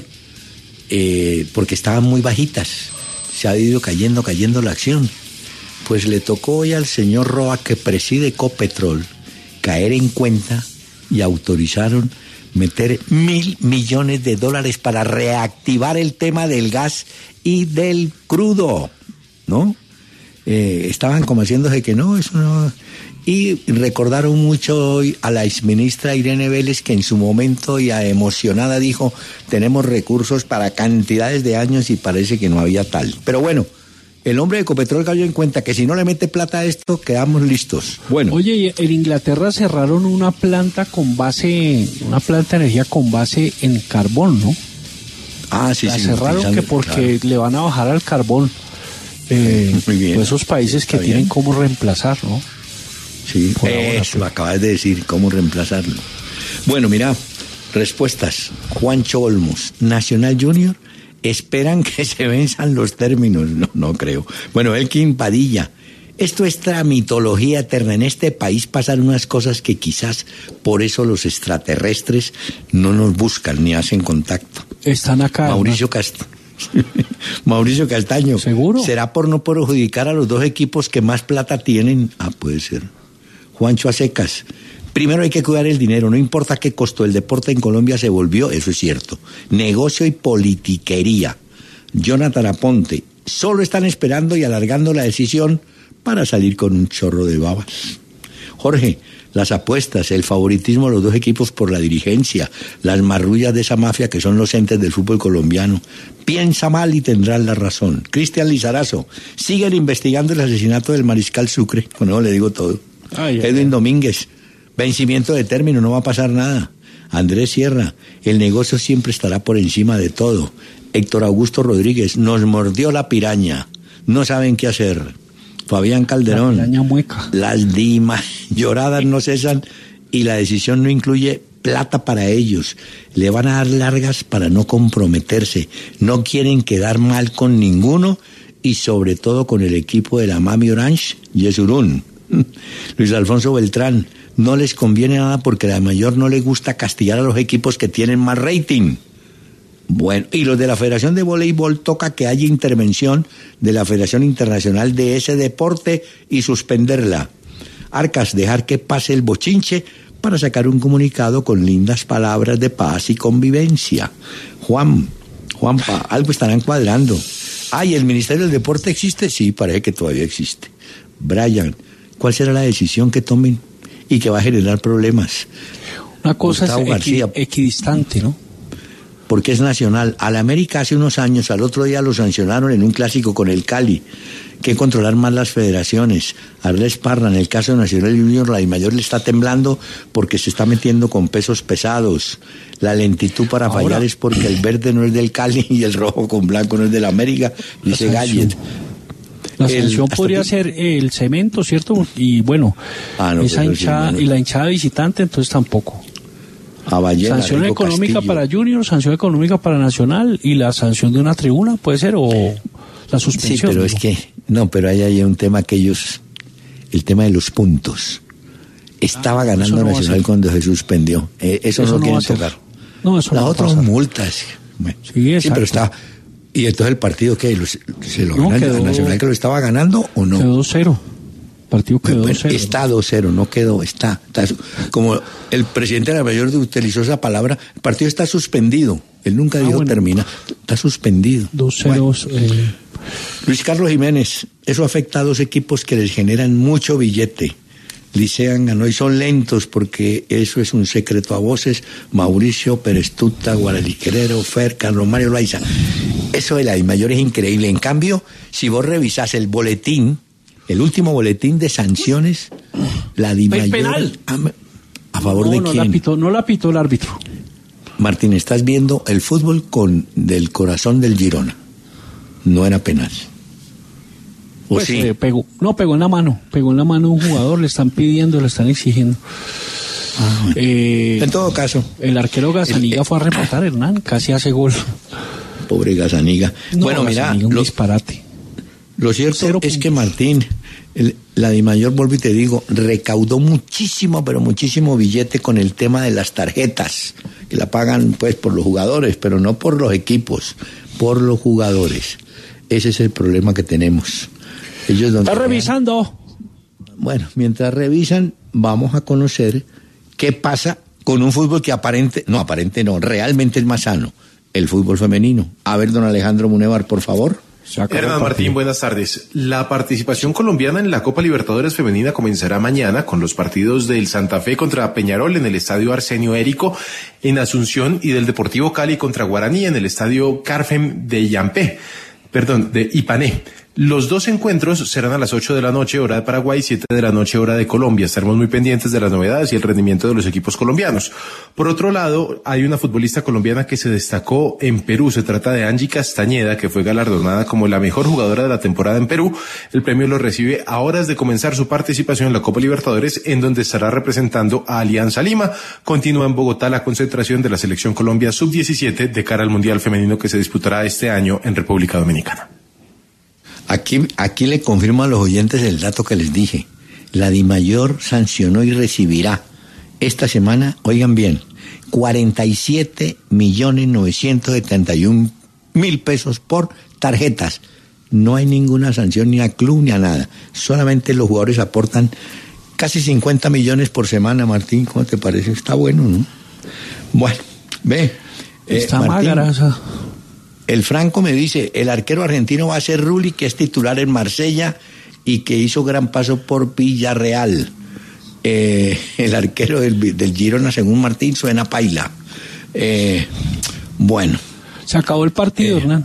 eh, porque estaban muy bajitas. Se ha ido cayendo, cayendo la acción. Pues le tocó hoy al señor Roa, que preside Ecopetrol, caer en cuenta y autorizaron meter mil millones de dólares para reactivar el tema del gas y del crudo, ¿no? Eh, estaban como haciéndose que no, eso no. Y recordaron mucho hoy a la exministra Irene Vélez, que en su momento ya emocionada dijo, tenemos recursos para cantidades de años, y parece que no había tal. Pero bueno, el hombre de Ecopetrol cayó en cuenta que si no le mete plata a esto, quedamos listos. Bueno, Oye, en Inglaterra cerraron una planta con base, una planta de energía con base en carbón, ¿no? ah, sí, La sí. cerraron utilizando- que porque claro. le van a bajar al carbón. Eh, Muy bien. pues esos países que Está tienen bien. cómo reemplazar, ¿no? Sí, Por ahora, eso, acabas de decir, cómo reemplazarlo. Bueno, mira, respuestas. Juancho Olmos, Nacional Junior, esperan que se venzan los términos. No, no creo. Bueno, Elkin Padilla, esto es tramitología eterna. En este país pasan unas cosas que quizás por eso los extraterrestres no nos buscan ni hacen contacto. Están acá. Mauricio Castaño. Mauricio Castaño. ¿Seguro? ¿Será por no perjudicar a los dos equipos que más plata tienen? Ah, puede ser. Juancho Acecas. Primero hay que cuidar el dinero, no importa qué costó. El deporte en Colombia se volvió, eso es cierto, negocio y politiquería. Jonathan Aponte. Solo están esperando y alargando la decisión para salir con un chorro de babas. Jorge, las apuestas, el favoritismo de los dos equipos por la dirigencia, las marrullas de esa mafia que son los entes del fútbol colombiano. Piensa mal y tendrás la razón. Cristian Lizarazo, siguen investigando el asesinato del mariscal Sucre. Con eso le digo todo. Ay, ay, Edwin ay. Domínguez, vencimiento de término, no va a pasar nada. Andrés Sierra, el negocio siempre estará por encima de todo. Héctor Augusto Rodríguez, nos mordió la piraña, no saben qué hacer. Fabián Calderón, La piraña mueca. las dimas lloradas no cesan y la decisión no incluye plata para ellos. Le van a dar largas para no comprometerse. No quieren quedar mal con ninguno y sobre todo con el equipo de la Mami Orange, Yesurún. Luis Alfonso Beltrán, no les conviene nada porque a la mayor no le gusta castigar a los equipos que tienen más rating. Bueno, y los de la Federación de Voleibol toca que haya intervención de la Federación Internacional de ese deporte y suspenderla. Arcas, dejar que pase el bochinche para sacar un comunicado con lindas palabras de paz y convivencia. Juan, Juanpa, algo estarán cuadrando. Ay, ¿el Ministerio del Deporte existe? Sí, parece que todavía existe. Brian, ¿cuál será la decisión que tomen y que va a generar problemas? Una cosa Gustavo es equi- García. equidistante, ¿no? Porque es nacional. Al América hace unos años, al otro día lo sancionaron en un clásico con el Cali. Que controlar más las federaciones. Arles Parra, en el caso de Nacional Junior, la Dimayor le está temblando porque se está metiendo con pesos pesados. La lentitud para Ahora- fallar es porque el verde no es del Cali y el rojo con blanco no es del América, dice La sanción. Gallet. La El- sanción hasta podría aquí- ser el cemento, ¿cierto? Y bueno, Ah, no, esa pero sí, hinchada no, no. y la hinchada visitante, entonces tampoco. A Ballena, Sanción Rigo económica Castillo. para Junior, sanción económica para Nacional y la sanción de una tribuna, puede ser, o la suspensión. Sí, pero digo. es que, no, pero ahí hay un tema que ellos, el tema de los puntos. Estaba Ah, ganando eso no va a Nacional ser. cuando se suspendió. Eh, eso, Eso no, no quieren va a ser. tocar. No, eso Las no va a otras pasar. multas. Bueno, Sí, sí, exacto. pero está. ¿Y entonces el partido qué? ¿Los- ¿Se lo No, ganan quedó- a Nacional que lo estaba ganando o no? Quedó dos cero. El partido quedó Bueno, dos cero. está dos cero, no quedó, está, está su- como el presidente de la mayor utilizó esa palabra, el partido está suspendido. Él nunca Ah, dijo bueno. termina, está suspendido. dos Bueno. ceros. eh, Luis Carlos Jiménez, eso afecta a dos equipos que les generan mucho billete. Licean ganó y son lentos porque eso es un secreto a voces. Mauricio, Perestuta, Guadalquerero, Fer, Carlos Mario Laiza. Eso de la mayor es increíble. En cambio, si vos revisás el boletín, el último boletín de sanciones, la Di Pe- Mayor penal. ha, ¿A favor no, de no quién? La pitó, no la pitó el árbitro. Martín, estás viendo el fútbol con del corazón del Girona. No era penal. ¿O Pues, sí? eh, pegó, no, pegó en la mano. Pegó en la mano de un jugador, le están pidiendo, le están exigiendo. Ah, bueno. eh, en todo caso. El arquero Gazzaniga el, fue a rematar, Hernán, casi hace gol. Pobre Gazzaniga. No, bueno, mira, un lo, disparate. Lo cierto Cero es puntos. que Martín, el, la DIMAYOR, vuelvo y te digo, recaudó muchísimo, pero muchísimo billete con el tema de las tarjetas, que la pagan pues por los jugadores, pero no por los equipos, por los jugadores. Ese es el problema que tenemos. Ellos donde Está revisando. Bueno, mientras revisan, vamos a conocer qué pasa con un fútbol que aparente, no aparente no, realmente es más sano, el fútbol femenino. A ver, don Alejandro Munevar, por favor. Hernán Martín, buenas tardes. La participación colombiana en la Copa Libertadores Femenina comenzará mañana con los partidos del Santa Fe contra Peñarol en el Estadio Arsenio Érico en Asunción y del Deportivo Cali contra Guaraní en el Estadio Carfem de Yampé, perdón, de Ipané. Los dos encuentros serán a las ocho de la noche, hora de Paraguay, siete de la noche, hora de Colombia. Estaremos muy pendientes de las novedades y el rendimiento de los equipos colombianos. Por otro lado, hay una futbolista colombiana que se destacó en Perú. Se trata de Angie Castañeda, que fue galardonada como la mejor jugadora de la temporada en Perú. El premio lo recibe a horas de comenzar su participación en la Copa Libertadores, en donde estará representando a Alianza Lima. Continúa en Bogotá la concentración de la Selección Colombia sub diecisiete de cara al Mundial Femenino que se disputará este año en República Dominicana. Aquí, aquí le confirmo a los oyentes el dato que les dije. La DIMAYOR sancionó y recibirá esta semana, oigan bien, cuarenta y siete millones novecientos setenta y un mil pesos por tarjetas. No hay ninguna sanción ni a club ni a nada. Solamente los jugadores aportan casi cincuenta millones por semana, Martín. ¿Cómo te parece? Está bueno, ¿no? Bueno, ve. Eh, Está Martín, magaraza. El Franco me dice, el arquero argentino va a ser Rulli, que es titular en Marsella y que hizo gran paso por Villarreal. Eh, el arquero del, del Girona, según Martín, suena paila. Eh, bueno. Se acabó el partido, eh, Hernán.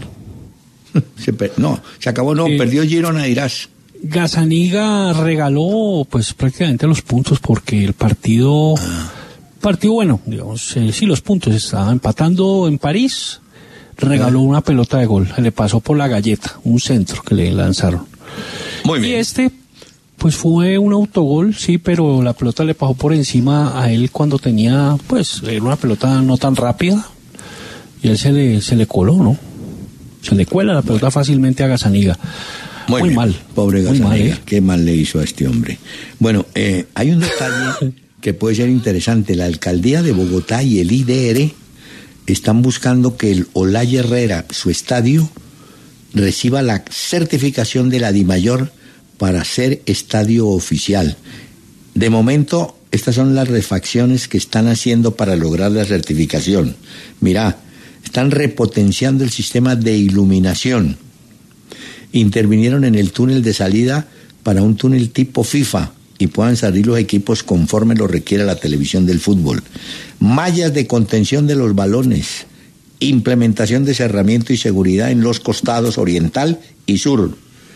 Se per, no, se acabó, no, eh, perdió Girona, dirás. Gazzaniga regaló pues prácticamente los puntos porque el partido, ah. partido bueno, digamos, eh, sí, los puntos, estaba empatando en París. Regaló una pelota de gol, le pasó por la galleta, un centro que le lanzaron. Muy bien. Y este, pues fue un autogol, sí, pero la pelota le pasó por encima a él cuando tenía, pues, era una pelota no tan rápida, y él se le, se le coló, ¿no? Se le cuela la pelota fácilmente a Gazzaniga. Muy, Muy mal. Pobre Muy Gazzaniga, mal, ¿eh? Qué mal le hizo a este hombre. Bueno, eh, hay un detalle que puede ser interesante. La alcaldía de Bogotá y el I D R están buscando que el Olaya Herrera, su estadio, reciba la certificación de la DIMAYOR para ser estadio oficial. De momento, estas son las refacciones que están haciendo para lograr la certificación. Mirá, están repotenciando el sistema de iluminación. Intervinieron en el túnel de salida para un túnel tipo FIFA y puedan salir los equipos conforme lo requiera la televisión del fútbol. Mallas de contención de los balones, implementación de cerramiento y seguridad en los costados oriental y sur,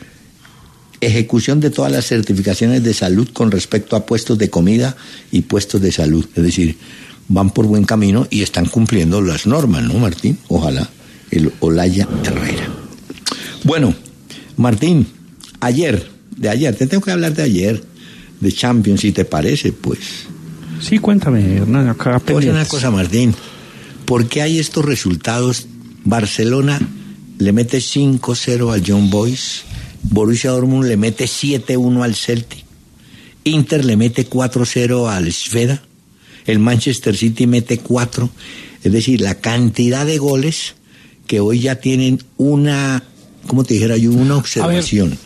ejecución de todas las certificaciones de salud con respecto a puestos de comida y puestos de salud. Es decir, van por buen camino y están cumpliendo las normas, ¿no, Martín? Ojalá, el Olaya Herrera. Bueno, Martín, ayer, de ayer, te tengo que hablar de ayer, de Champions, si te parece, pues. Sí, cuéntame, Hernán, acá pendientes. Una cosa, Martín, ¿por qué hay estos resultados? Barcelona le mete cinco cero al Young Boys, Borussia Dortmund le mete siete uno al Celtic, Inter le mete cuatro cero al Sveda, el Manchester City mete cuatro, es decir, la cantidad de goles que hoy ya tienen una, ¿cómo te dijera yo? Una observación.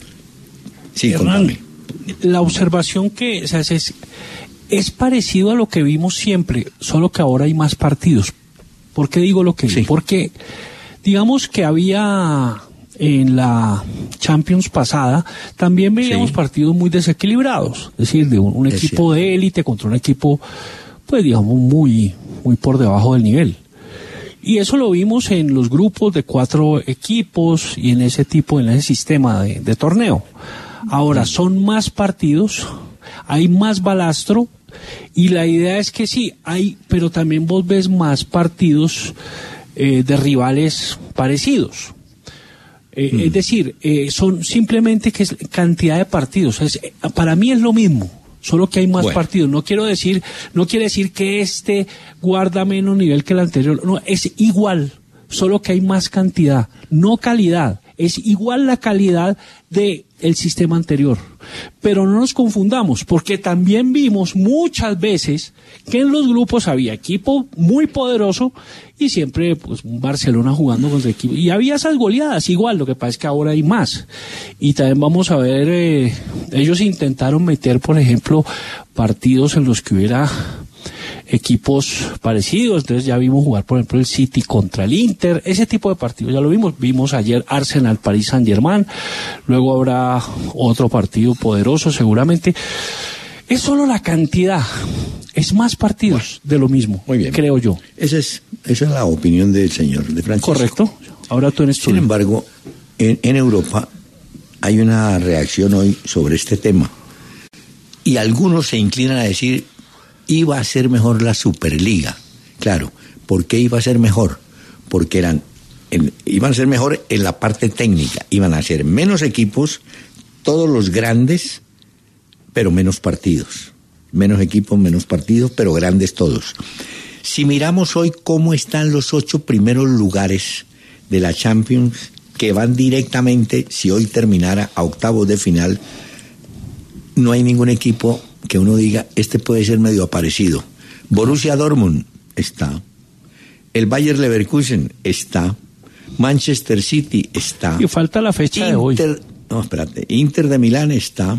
Sí, Hernán, contame. La observación que, o sea, es, es parecido a lo que vimos siempre, solo que ahora hay más partidos. ¿Por qué digo lo que sí. digo? Porque digamos que había en la Champions pasada, también veíamos sí. partidos muy desequilibrados, es decir, de un, un equipo de élite contra un equipo, pues digamos, muy, muy por debajo del nivel. Y eso lo vimos en los grupos de cuatro equipos y en ese tipo, en ese sistema de, de torneo. Ahora, son más partidos, hay más balastro Y la idea es que sí, hay, pero también vos ves más partidos eh, de rivales parecidos. Eh, mm. Es decir, eh, son simplemente que es cantidad de partidos. Es, para mí es lo mismo, solo que hay más bueno. partidos. No quiero decir, no quiere decir que este guarda menos nivel que el anterior. No, es igual, solo que hay más cantidad, no calidad. Es igual la calidad de el sistema anterior. Pero no nos confundamos, porque también vimos muchas veces que en los grupos había equipo muy poderoso y siempre pues un Barcelona jugando contra equipo. Y había esas goleadas igual, lo que pasa es que ahora hay más. Y también vamos a ver, eh, ellos intentaron meter, por ejemplo, partidos en los que hubiera equipos parecidos, entonces ya vimos jugar por ejemplo el City contra el Inter, ese tipo de partidos ya lo vimos, vimos ayer Arsenal Paris Saint-Germain, luego habrá otro partido poderoso seguramente. Es solo la cantidad, es más partidos bueno, de lo mismo, muy bien, creo yo. Esa es, esa es la opinión del señor de Francisco. Correcto, ahora tú eres tú. Sin embargo, en, en Europa hay una reacción hoy sobre este tema y algunos se inclinan a decir iba a ser mejor la Superliga. Claro, ¿por qué iba a ser mejor? Porque eran, en, iban a ser mejor en la parte técnica, iban a ser menos equipos, todos los grandes, pero menos partidos. Menos equipos, menos partidos, pero grandes todos. Si miramos hoy cómo están los ocho primeros lugares de la Champions, que van directamente, si hoy terminara a octavos de final, no hay ningún equipo que uno diga, este puede ser medio aparecido. Borussia Dortmund está, el Bayer Leverkusen está, Manchester City está. Y falta la fecha Inter, de hoy. No, espérate, Inter de Milán está,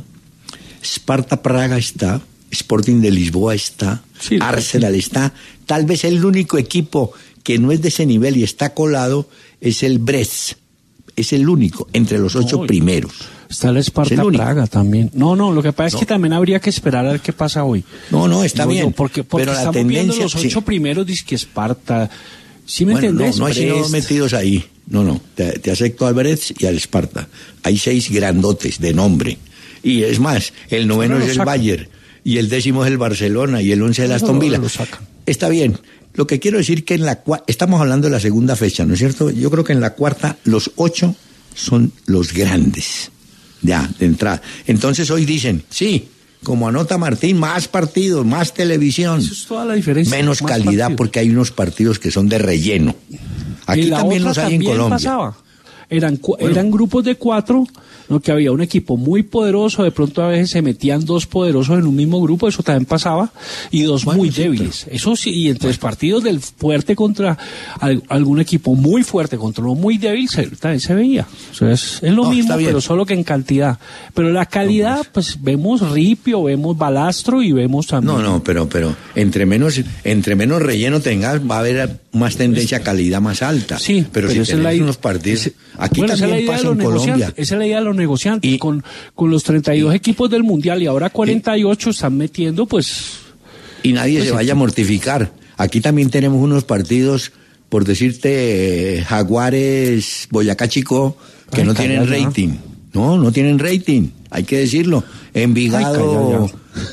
Sparta Praga está, Sporting de Lisboa está, sí, Arsenal sí. está. Tal vez el único equipo que no es de ese nivel y está colado es el Brest. Es el único entre los ocho no, primeros. Está el Sparta el Praga también. No, no, lo que pasa no. es que también habría que esperar a ver qué pasa hoy. No, no, está no, bien. No, porque porque pero estamos la tendencia, viendo los ocho sí. primeros, dice que Sparta. ¿Sí me bueno, entendés? No, no hay sino metidos ahí. No, no, te, te acepto al Brest y al Sparta. Hay seis grandotes de nombre. Y es más, el noveno es el sacan. Bayern, y el décimo es el Barcelona, y el once es el Aston Villa. Está bien. Lo que quiero decir que en la cua- estamos hablando de la segunda fecha, ¿no es cierto? Yo creo que en la cuarta los ocho son los grandes. Ya, de entrada. Entonces hoy dicen, sí, como anota Martín, más partidos, más televisión. Eso es toda la diferencia. Menos calidad partidos. Porque hay unos partidos que son de relleno. Aquí también los hay también en Colombia. Pasaba. Eran, bueno. eran grupos de cuatro, ¿no? Que había un equipo muy poderoso, de pronto a veces se metían dos poderosos en un mismo grupo, eso también pasaba, y dos bueno, muy sí, débiles. Pero... Eso sí, y entre bueno. partidos del fuerte contra al, algún equipo muy fuerte contra uno muy débil, se, también se veía. O sea, es, es lo no, mismo, pero solo que en cantidad. Pero la calidad, no, pues. pues vemos Ripio, vemos Balastro y vemos también... No, no, pero pero entre menos entre menos relleno tengas, va a haber más tendencia a calidad más alta. Sí, pero, pero si tenés la... unos partidos... Ese... Aquí bueno, también pasa en Colombia. Esa es la idea de los negociantes. Y, con, con los treinta y dos y, equipos del Mundial y ahora cuarenta y ocho y, están metiendo, pues... Y nadie pues, se vaya a mortificar. Aquí también tenemos unos partidos, por decirte, eh, Jaguares, Boyacá Chico, que ay, no calla, tienen ya. rating. No, no tienen rating, hay que decirlo. Envigado... Ay,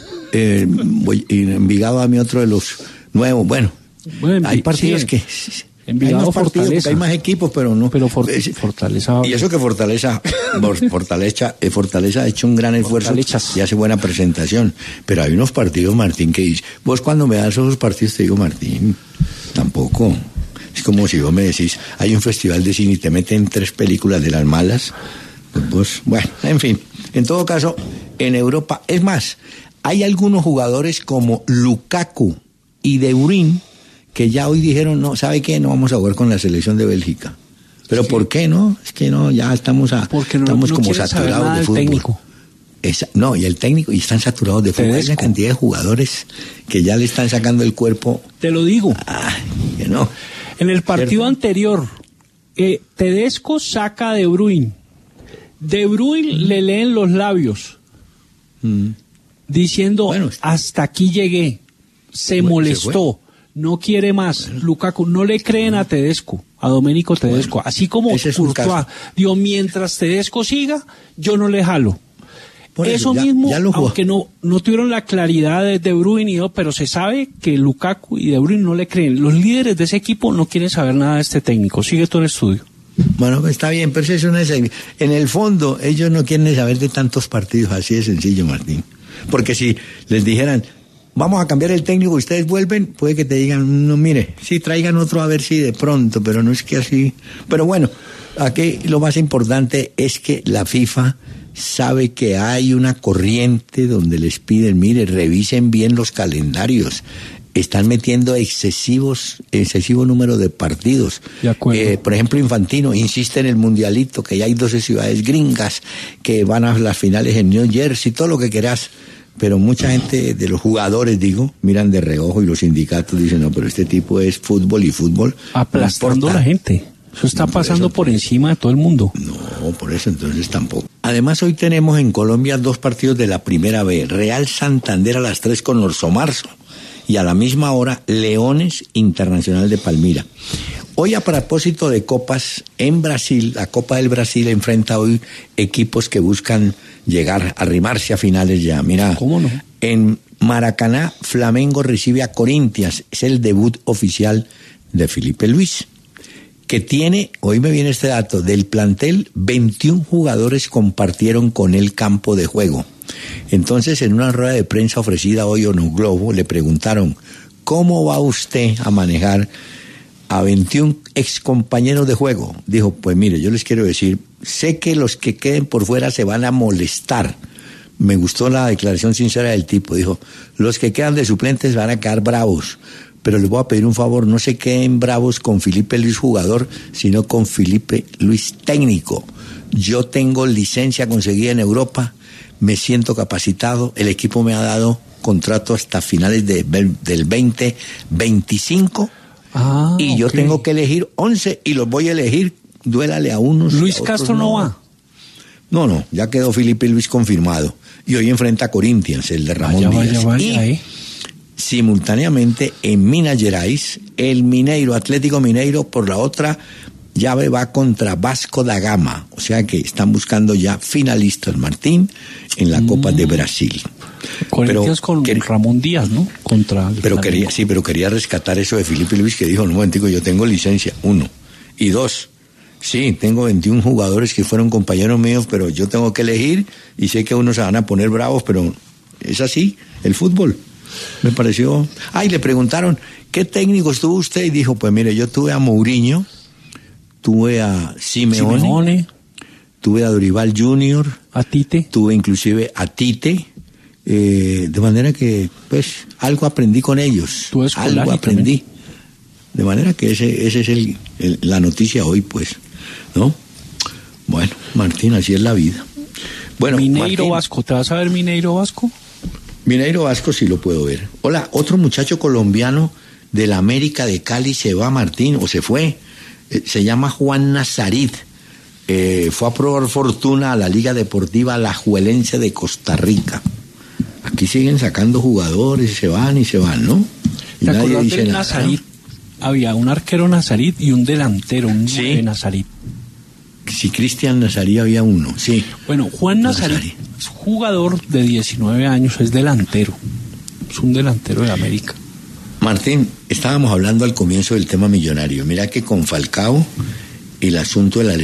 eh, Envigado a mí otro de los nuevos. Bueno, bueno hay partidos sí. que... Envigado, hay más partidos, Fortaleza. Hay más equipos, pero no. Pero for, Fortaleza. Y eso que Fortaleza, Fortaleza, Fortaleza ha hecho un gran esfuerzo y hace buena presentación. Pero hay unos partidos, Martín, que dice, vos cuando me das esos partidos te digo, Martín, tampoco. Es como si vos me decís, hay un festival de cine y te meten tres películas de las malas. Pues vos, bueno, en fin. En todo caso, en Europa, es más, hay algunos jugadores como Lukaku y De Bruyne que ya hoy dijeron, no, ¿sabe qué? No vamos a jugar con la selección de Bélgica. ¿Pero sí. por qué no? Es que no, ya estamos a, Porque no, estamos no como saturados de fútbol. Técnico. Esa, no, y el técnico, y están saturados de fútbol. Hay una cantidad de jugadores que ya le están sacando el cuerpo. Te lo digo. Ay, que no. En el partido ¿cierto? anterior, eh, Tedesco saca a De Bruyne. De Bruyne mm. le leen los labios, mm. diciendo, bueno, hasta aquí llegué. Se bueno, molestó. Se no quiere más. Bueno. Lukaku, no le creen a Tedesco, a Domenico Tedesco. Bueno, así como Courtois, digo, mientras Tedesco siga, yo no le jalo. Por eso, eso ya, mismo, ya aunque no, no tuvieron la claridad de De Bruyne y yo, pero se sabe que Lukaku y De Bruyne no le creen. Los líderes de ese equipo no quieren saber nada de este técnico. Sigue todo el estudio. Bueno, está bien, pero eso no es... En el fondo, ellos no quieren saber de tantos partidos, así de sencillo, Martín. Porque si les dijeran, vamos a cambiar el técnico, ustedes vuelven, puede que te digan, no, mire, sí, traigan otro a ver si de pronto, pero no es que así... Pero bueno, aquí lo más importante es que la FIFA sabe que hay una corriente donde les piden, mire, revisen bien los calendarios. Están metiendo excesivos, excesivo número de partidos. De acuerdo. Eh, por ejemplo, Infantino insiste en el mundialito, que ya hay doce ciudades gringas, que van a las finales en New Jersey, todo lo que quieras. Pero mucha gente de los jugadores, digo, miran de reojo y los sindicatos dicen, no, pero este tipo es fútbol y fútbol. Aplastando no a la gente. Eso está no, pasando eso, por encima de todo el mundo. No, por eso entonces tampoco. Además, hoy tenemos en Colombia dos partidos de la Primera B. Real Santander a las tres con Orso Marzo. Y a la misma hora, Leones Internacional de Palmira. Hoy, a propósito de copas, en Brasil, la Copa del Brasil enfrenta hoy equipos que buscan llegar, arrimarse a finales ya. Mira, ¿cómo no? En Maracaná, Flamengo recibe a Corinthians. Es el debut oficial de Felipe Luis, que tiene, hoy me viene este dato, del plantel, veintiún jugadores compartieron con él campo de juego. Entonces, en una rueda de prensa ofrecida hoy en un Globo, le preguntaron, ¿cómo va usted a manejar a veintiún excompañeros de juego? Dijo, pues mire, yo les quiero decir, sé que los que queden por fuera se van a molestar. Me gustó la declaración sincera del tipo, dijo, los que quedan de suplentes van a quedar bravos, pero les voy a pedir un favor, no se queden bravos con Felipe Luis jugador, sino con Felipe Luis técnico. Yo tengo licencia conseguida en Europa, me siento capacitado, el equipo me ha dado contrato hasta finales de, del veinte veinticinco, ah, y yo okay. tengo que elegir once y los voy a elegir, duélale a unos. Luis a otros Castro no va. No, no, ya quedó Felipe Luis confirmado. Y hoy enfrenta a Corinthians, el de Ramón vaya, Díaz. Vaya, vaya, y eh. simultáneamente en Minas Gerais, el Mineiro, Atlético Mineiro, por la otra llave va contra Vasco da Gama. O sea que están buscando ya finalistas, Martín, en la mm. Copa de Brasil. Corinthians con que, Ramón Díaz, ¿no? Contra pero quería, sí, pero quería rescatar eso de Felipe Luis, que dijo, no, momentico, yo tengo licencia, uno. Y dos, sí, tengo veintiún jugadores que fueron compañeros míos, pero yo tengo que elegir y sé que unos se van a poner bravos, pero es así, el fútbol. Me pareció... Ah, y le preguntaron, ¿qué técnicos tuvo usted? Y dijo, pues mire, yo tuve a Mourinho, tuve a Simeone, Simeone, tuve a Dorival junior, a Tite, tuve inclusive a Tite, eh, de manera que, pues, algo aprendí con ellos, algo aprendí. También. De manera que ese, ese es el, el, la noticia hoy, pues, ¿no? Bueno, Martín, así es la vida. Bueno, Mineiro Martín, Vasco, ¿te vas a ver Mineiro Vasco? Mineiro Vasco sí lo puedo ver. Hola, otro muchacho colombiano de la América de Cali se va, Martín, o se fue. Eh, se llama Juan Nazarit. Eh, fue a probar fortuna a la Liga Deportiva Alajuelense de Costa Rica. Aquí siguen sacando jugadores, se van y se van, ¿no? Y ¿Te nadie acuerdas dice del nada. Nazarit? Había un arquero Nazarit y un delantero, un sí. de Nazarit. Sí, Cristian Nazarit había uno, sí. Bueno, Juan Nazarit, Nazarit es jugador de diecinueve años, es delantero. Es un delantero de América. Martín, estábamos hablando al comienzo del tema millonario. Mira que con Falcao el asunto de la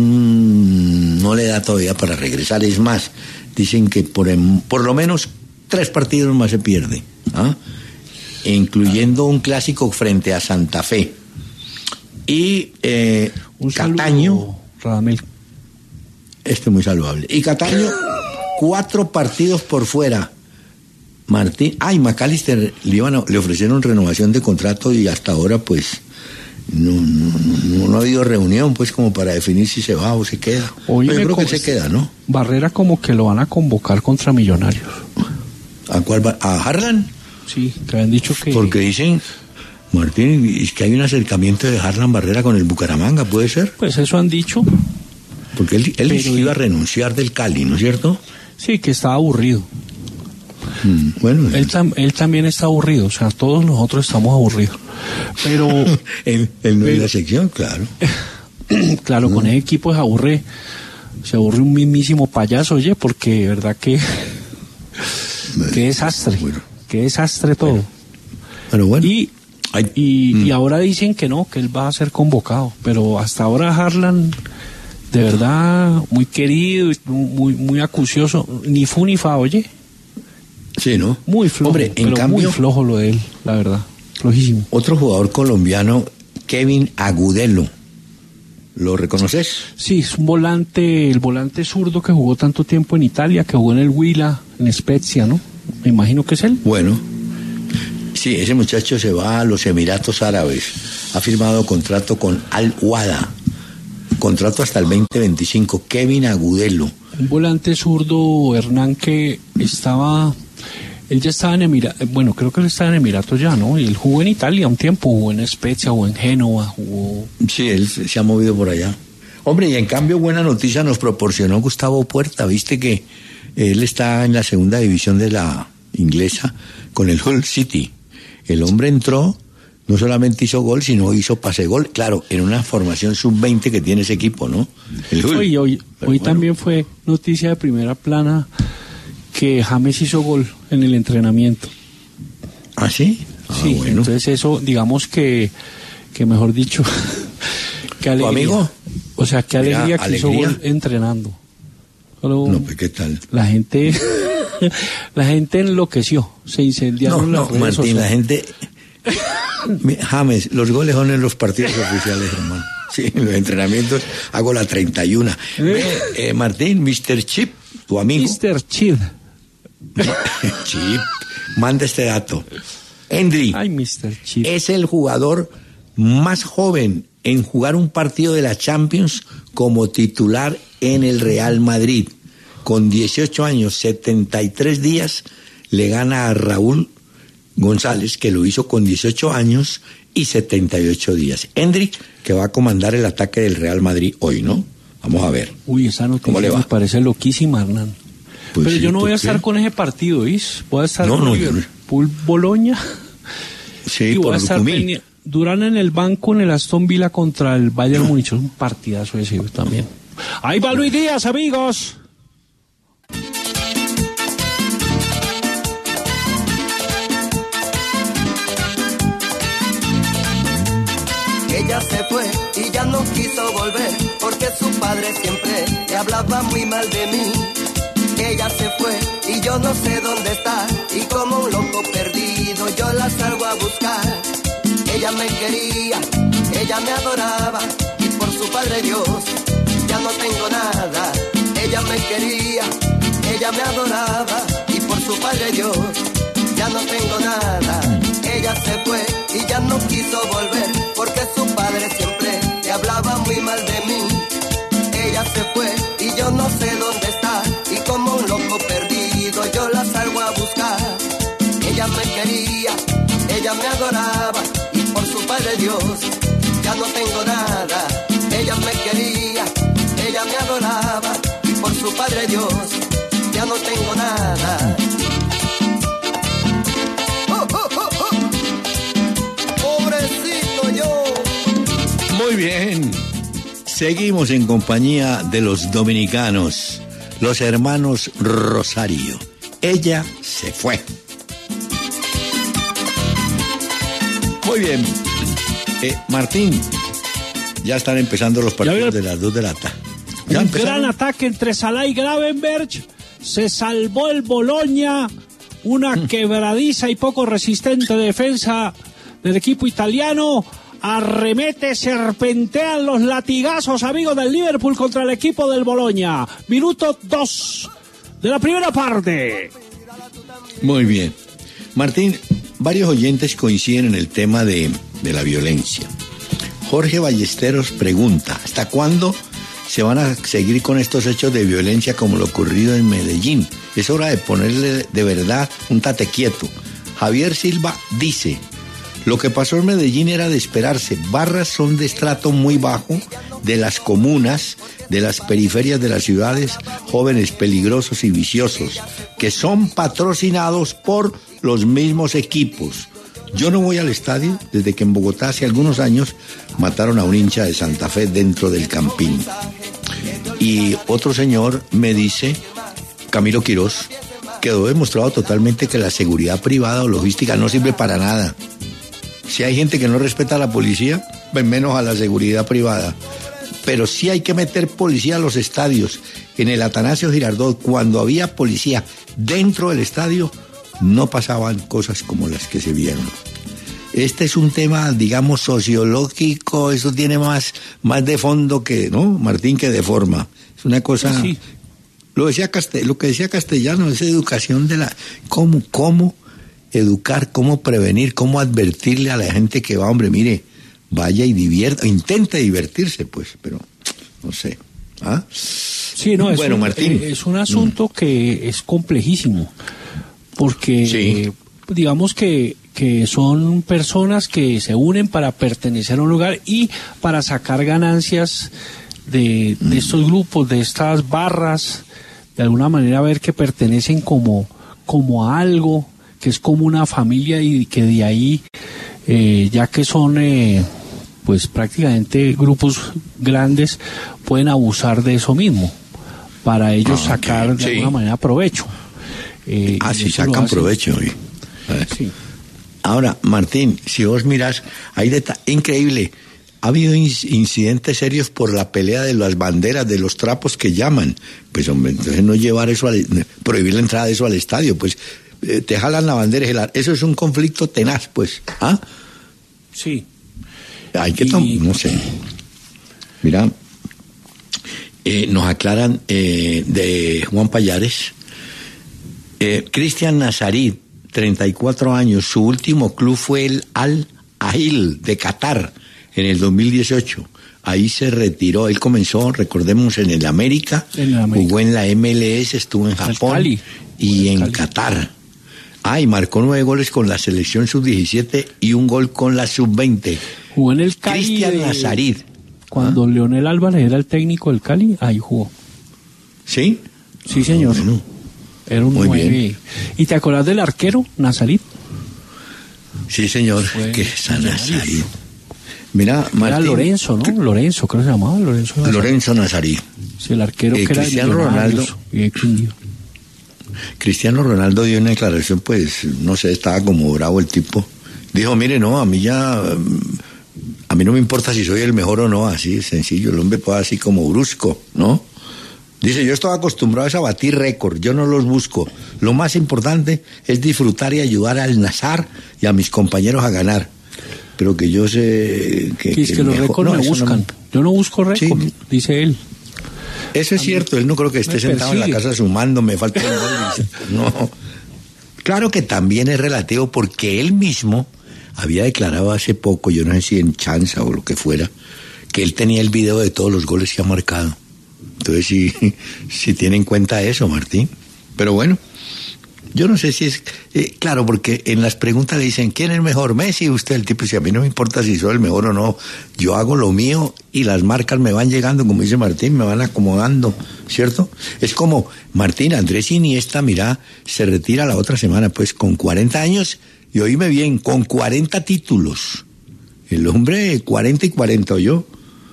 lesión no le da todavía para regresar. Es más, dicen que por, por lo menos tres partidos más se pierde, ¿ah? Incluyendo un clásico frente a Santa Fe. Y eh, un Cataño, Radamel. Este es muy saludable. Y Cataño, cuatro partidos por fuera. Martín, ay, McAllister le, iban a, le ofrecieron renovación de contrato y hasta ahora pues no, no, no, no ha habido reunión pues como para definir si se va o se queda. Oye, yo creo que se queda, ¿no? Barrera como que lo van a convocar contra Millonarios. ¿A cuál va? ¿A Harlan? Sí, que habían dicho que... Porque dicen, Martín, es que hay un acercamiento de Harlan Barrera con el Bucaramanga, ¿puede ser? Pues eso han dicho. Porque él, él Pero... iba a renunciar del Cali, ¿no es cierto? Sí, que estaba aburrido. Mm, bueno, él, tam, él también está aburrido, o sea, todos nosotros estamos aburridos. Pero... él, él no es la sección, claro. Claro, no. Con ese equipo es aburrido. se aburre un mismísimo payaso, oye, porque de verdad que qué desastre, bueno. qué desastre todo. Bueno, bueno, bueno. Y, y, mm. y ahora dicen que no, que él va a ser convocado, pero hasta ahora Harlan, de verdad, muy querido, muy, muy acucioso, ni fu ni fa, oye. Sí, ¿no? Muy flojo, Hombre, en pero cambio, muy flojo lo de él, la verdad, flojísimo. Otro jugador colombiano, Kevin Agudelo, ¿lo reconoces? Sí, es un volante, el volante zurdo que jugó tanto tiempo en Italia, que jugó en el Huila, en Spezia, ¿no? Me imagino que es él. Bueno, sí, ese muchacho se va a los Emiratos Árabes, ha firmado contrato con Al-Wada, contrato hasta el veinte veinticinco, Kevin Agudelo. Un volante zurdo, Hernán, que estaba... Él ya estaba en Emiratos, bueno, creo que él estaba en Emiratos ya, ¿no? Y él jugó en Italia un tiempo, jugó en Spezia, jugó en Génova, jugó... Sí, él se ha movido por allá. Hombre, y en cambio buena noticia nos proporcionó Gustavo Puerta, viste que él está en la segunda división de la inglesa con el Hull City. El hombre entró, no solamente hizo gol, sino hizo pase gol, claro, en una formación sub veinte que tiene ese equipo, ¿no? El Hull. Hoy, hoy, hoy bueno. también fue noticia de primera plana que James hizo gol en el entrenamiento. ¿Ah, sí? Ah, sí, bueno. Entonces eso, digamos que, que mejor dicho, qué alegría. ¿Tu amigo? O sea, qué alegría Mira, que alegría. hizo gol entrenando. Solo No, pues, ¿qué tal? La gente, la gente enloqueció, se incendiaron No, las no, redes Martín, sociales. la gente... James, los goles son en los partidos oficiales, hermano. Sí, en los entrenamientos hago la treinta y una. Ve, eh, Martín, mister Chip, tu amigo. mister Chip. Chip, manda este dato. Endry Ay, mister Chip. es el jugador más joven en jugar un partido de la Champions como titular en el Real Madrid. Con dieciocho años, setenta y tres días, le gana a Raúl González, que lo hizo con dieciocho años y setenta y ocho días. Endry, que va a comandar el ataque del Real Madrid hoy, ¿no? Vamos a ver. Uy, esa noticia ¿Cómo le va? me parece loquísima, Hernán. Pues Pero sí, yo no voy a ¿por qué? estar con ese partido, ¿oís? Voy a estar No, con no, yo no. Liverpool, Boloña. Sí, y voy por a estar Rucumí. peni- Durán en el banco en el Aston Villa contra el Bayern Múnich. Es un partidazo ese también. Ahí va Luis Díaz, amigos. Ella se fue y ya no quiso volver, porque su padre siempre le hablaba muy mal de mí. Ella se fue y yo no sé dónde está, y como un loco perdido yo la salgo a buscar. Ella me quería, ella me adoraba, y por su padre Dios ya no tengo nada. Ella me quería, ella me adoraba, y por su padre Dios ya no tengo nada. Ella se fue y ya no quiso volver, porque su padre siempre le hablaba muy mal de mí. Ella se fue y yo no sé dónde está, y como un loco perdido yo la salgo a buscar. Ella me quería, ella me adoraba, y por su padre Dios ya no tengo nada. Ella me quería, ella me adoraba, y por su padre Dios ya no tengo nada. Muy bien. Seguimos en compañía de los dominicanos, los hermanos Rosario. Ella se fue. Muy bien. Eh, Martín, ya están empezando los partidos de las dos de la tarde. ¿Ya Un empezaron? gran ataque entre Salah y Gravenberch. Se salvó el Boloña. Una quebradiza y poco resistente defensa del equipo italiano. Arremete, serpentean los latigazos, amigos del Liverpool, contra el equipo del Boloña. Minuto dos de la primera parte. Muy bien. Martín, varios oyentes coinciden en el tema de, de la violencia. Jorge Ballesteros pregunta, ¿hasta cuándo se van a seguir con estos hechos de violencia como lo ocurrido en Medellín? Es hora de ponerle de verdad un tate quieto. Javier Silva dice, lo que pasó en Medellín era de esperarse. Barras son de estrato muy bajo, de las comunas, de las periferias de las ciudades, jóvenes peligrosos y viciosos, que son patrocinados por los mismos equipos. Yo no voy al estadio desde que en Bogotá hace algunos años mataron a un hincha de Santa Fe dentro del Campín. Y otro señor me dice, Camilo Quirós, quedó demostrado totalmente que la seguridad privada o logística no sirve para nada. Si hay gente que no respeta a la policía, pues menos a la seguridad privada. Pero sí hay que meter policía a los estadios. En el Atanasio Girardot, cuando había policía dentro del estadio, no pasaban cosas como las que se vieron. Este es un tema, digamos, sociológico, eso tiene más, más de fondo que, ¿no, Martín, que de forma? Es una cosa... Sí. Lo decía Castell- lo que decía Castellano, es educación de la... ¿Cómo, cómo educar, cómo prevenir, cómo advertirle a la gente que va, hombre, mire, vaya y divierta, intente divertirse, pues, pero no sé. ¿Ah? Sí, no, es, bueno, un, Martín. Eh, es un asunto mm. que es complejísimo, porque sí. eh, digamos que que son personas que se unen para pertenecer a un lugar y para sacar ganancias de, de estos grupos, de estas barras, de alguna manera ver que pertenecen como, como a algo, que es como una familia y que de ahí, eh, ya que son eh, pues prácticamente grupos grandes, pueden abusar de eso mismo, para ellos ah, sacar okay. de sí. alguna manera provecho. Eh, ah, sí, sacan provecho. Hoy. Sí. Ahora, Martín, si vos mirás, hay deta- increíble, ha habido inc- incidentes serios por la pelea de las banderas, de los trapos que llaman. Pues hombre, entonces no llevar eso, al, prohibir la entrada de eso al estadio, pues eh, te jalan la bandera, gelar. Eso es un conflicto tenaz, pues. ¿Ah? Sí. Hay que tomar, y... no sé. Mira, eh, nos aclaran eh, de Juan Payares, eh, Cristian Nazarí, treinta y cuatro años, su último club fue el Al Ahly de Qatar en el dos mil dieciocho. Ahí se retiró, él comenzó, recordemos, en el América, en el América. Jugó en la M L S, estuvo en Japón y en Cali. Qatar. Ah, y marcó nueve goles con la selección sub diecisiete y un gol con la sub veinte. Jugó en el Cali. Cristian de... Nazarí. Cuando ¿Ah? Leonel Álvarez era el técnico del Cali, ahí jugó. ¿Sí? Sí, señor. Bueno. Era un Muy nueve. bien. ¿Y te acordás del arquero, Nazarí? Sí, señor, Fue que es Nazarí. Mira, Martín. Era Lorenzo, ¿no? Lorenzo, creo que se llamaba Lorenzo Nazarí. Lorenzo Nazarí. Sí, el arquero eh, que Cristiano era Ronaldo. Y Cristiano Ronaldo dio una declaración, pues, no sé, estaba como bravo el tipo. Dijo, mire, no, a mí ya, a mí no me importa si soy el mejor o no, así sencillo, el hombre puede así como brusco, ¿no? Dice, yo estoy acostumbrado a batir récord, yo no los busco. Lo más importante es disfrutar y ayudar al Nazar y a mis compañeros a ganar. Pero que yo sé que... que es que, que los récords no, me buscan. No... Yo no busco récord, sí. Dice él. Eso es cierto, él no creo que esté sentado persigue. en la casa sumando, me falta un gol. No. Claro que también es relativo porque él mismo había declarado hace poco, yo no sé si en Chanza o lo que fuera, que él tenía el video de todos los goles que ha marcado. Entonces sí, sí tiene en cuenta eso, Martín. Pero bueno, yo no sé si es... Eh, claro, porque en las preguntas le dicen, ¿quién es mejor? Messi, usted, el tipo dice, a mí no me importa si soy el mejor o no. Yo hago lo mío y las marcas me van llegando, como dice Martín, me van acomodando, ¿cierto? Es como, Martín, Andrés Iniesta, mira, se retira la otra semana, pues con cuarenta años, y oíme bien, con cuarenta títulos. El hombre, cuarenta y cuarenta, ¿oyó?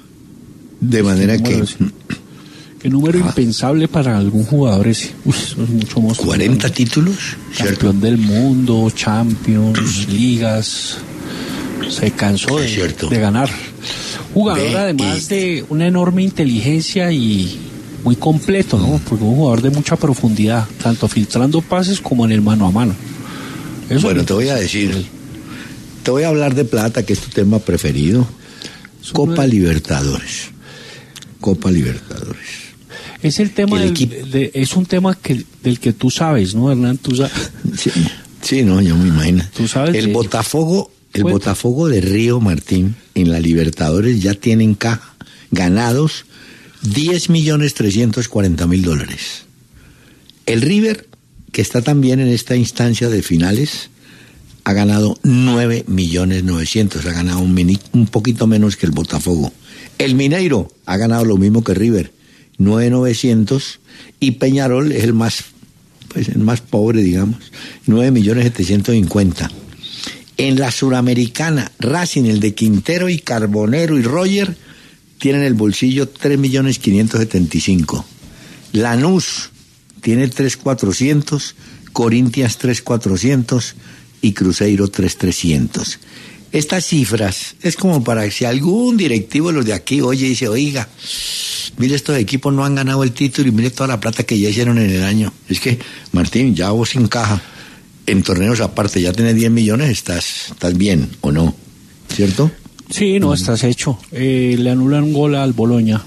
De manera sí, que... Qué número ah. impensable para algún jugador ese. Uy, eso es mucho monstruo. ¿cuarenta títulos? Campeón ¿cierto? del mundo, Champions, ligas. Se cansó de, de ganar. Jugador Ve, además y... de una enorme inteligencia y muy completo, ¿no? Porque un jugador de mucha profundidad, tanto filtrando pases como en el mano a mano. Eso bueno, te voy a decir, te voy a hablar de plata, que es tu tema preferido. Es Copa una... Libertadores. Copa Libertadores. Es el tema el del, equipo... de, es un tema que del que tú sabes, ¿no, Hernán? Tú sabes. Sí, sí, no, yo me imagino. Tú sabes. El que... Botafogo, el Cuenta. Botafogo de Río Martín en la Libertadores ya tiene en caja ganados diez millones trescientos cuarenta mil dólares. El River, que está también en esta instancia de finales, ha ganado nueve millones novecientos, ha ganado un, mini, un poquito menos que el Botafogo. El Mineiro ha ganado lo mismo que River, nueve millones novecientos, y Peñarol es el más, pues el más pobre, digamos, nueve millones setecientos cincuenta. En la Suramericana, Racing, el de Quintero y Carbonero y Roger, tiene en el bolsillo tres millones quinientos setenta y cinco. Lanús tiene tres millones cuatrocientos, Corinthians tres millones cuatrocientos y Cruzeiro tres millones trescientos. Estas cifras es como para que si algún directivo de los de aquí oye y dice, oiga, mire, estos equipos no han ganado el título y mire toda la plata que ya hicieron en el año. Es que, Martín, ya vos sin caja, en torneos aparte ya tenés diez millones, estás, estás bien, ¿o no? ¿Cierto? Sí, no, estás hecho. Eh, le anulan un gol al Bologna.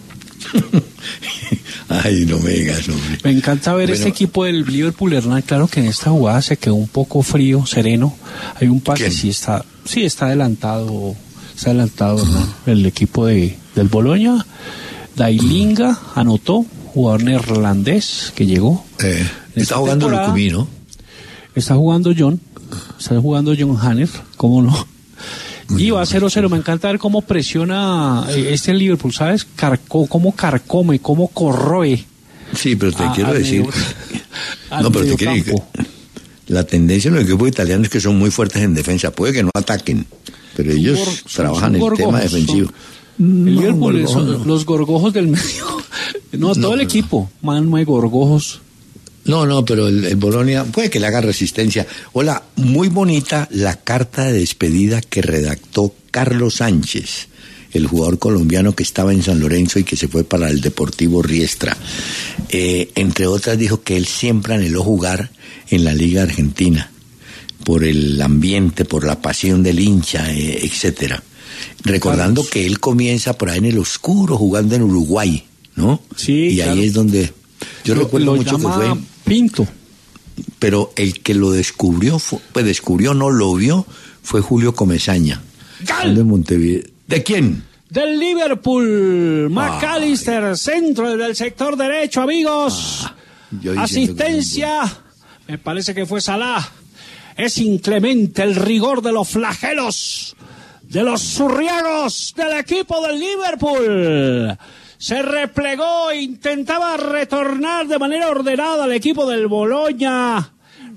Ay, no me digas, hombre. Me encanta ver bueno, este equipo del Liverpool, Hernán. Claro que en esta jugada se quedó un poco frío, sereno. Hay un pase, sí está, sí está adelantado, está adelantado, Hernán, el equipo de del Bologna. Dailinga anotó, jugador neerlandés que llegó. Eh, está jugando Lucumí, ¿no? Está jugando John, está jugando John Hanner, ¿cómo no? Y va cero cero, me encanta ver cómo presiona este Liverpool, ¿sabes? Carco, cómo carcome, cómo corroe. Sí, pero te a, quiero decir... Medio, no, pero te quiero decir que la tendencia en los equipos italianos es que son muy fuertes en defensa. Puede que no ataquen, pero ellos gor, trabajan el gorgojos, tema defensivo. Son, el no, Liverpool gorgojos, son no. los gorgojos del medio. No, todo no, el equipo, Manuel Gorgojos. No, no, pero el, el Bologna puede que le haga resistencia. Hola, muy bonita la carta de despedida que redactó Carlos Sánchez, el jugador colombiano que estaba en San Lorenzo y que se fue para el Deportivo Riestra. Eh, entre otras dijo que él siempre anheló jugar en la Liga Argentina, por el ambiente, por la pasión del hincha, eh, etcétera. Recordando Carlos. que él comienza por ahí en el oscuro jugando en Uruguay, ¿no? Sí, y claro. ahí es donde yo lo, recuerdo lo mucho que fue Pinto. Pero el que lo descubrió, fue, pues descubrió, no lo vio, fue Julio Comesaña. ¡Gal! De Montevideo. ¿De quién? Del Liverpool. McAllister, ah, centro del sector derecho, amigos. Ah, asistencia. Que... Me parece que fue Salah. Es inclemente el rigor de los flagelos de los zurriagos del equipo del Liverpool. Se replegó e intentaba retornar de manera ordenada al equipo del Bologna.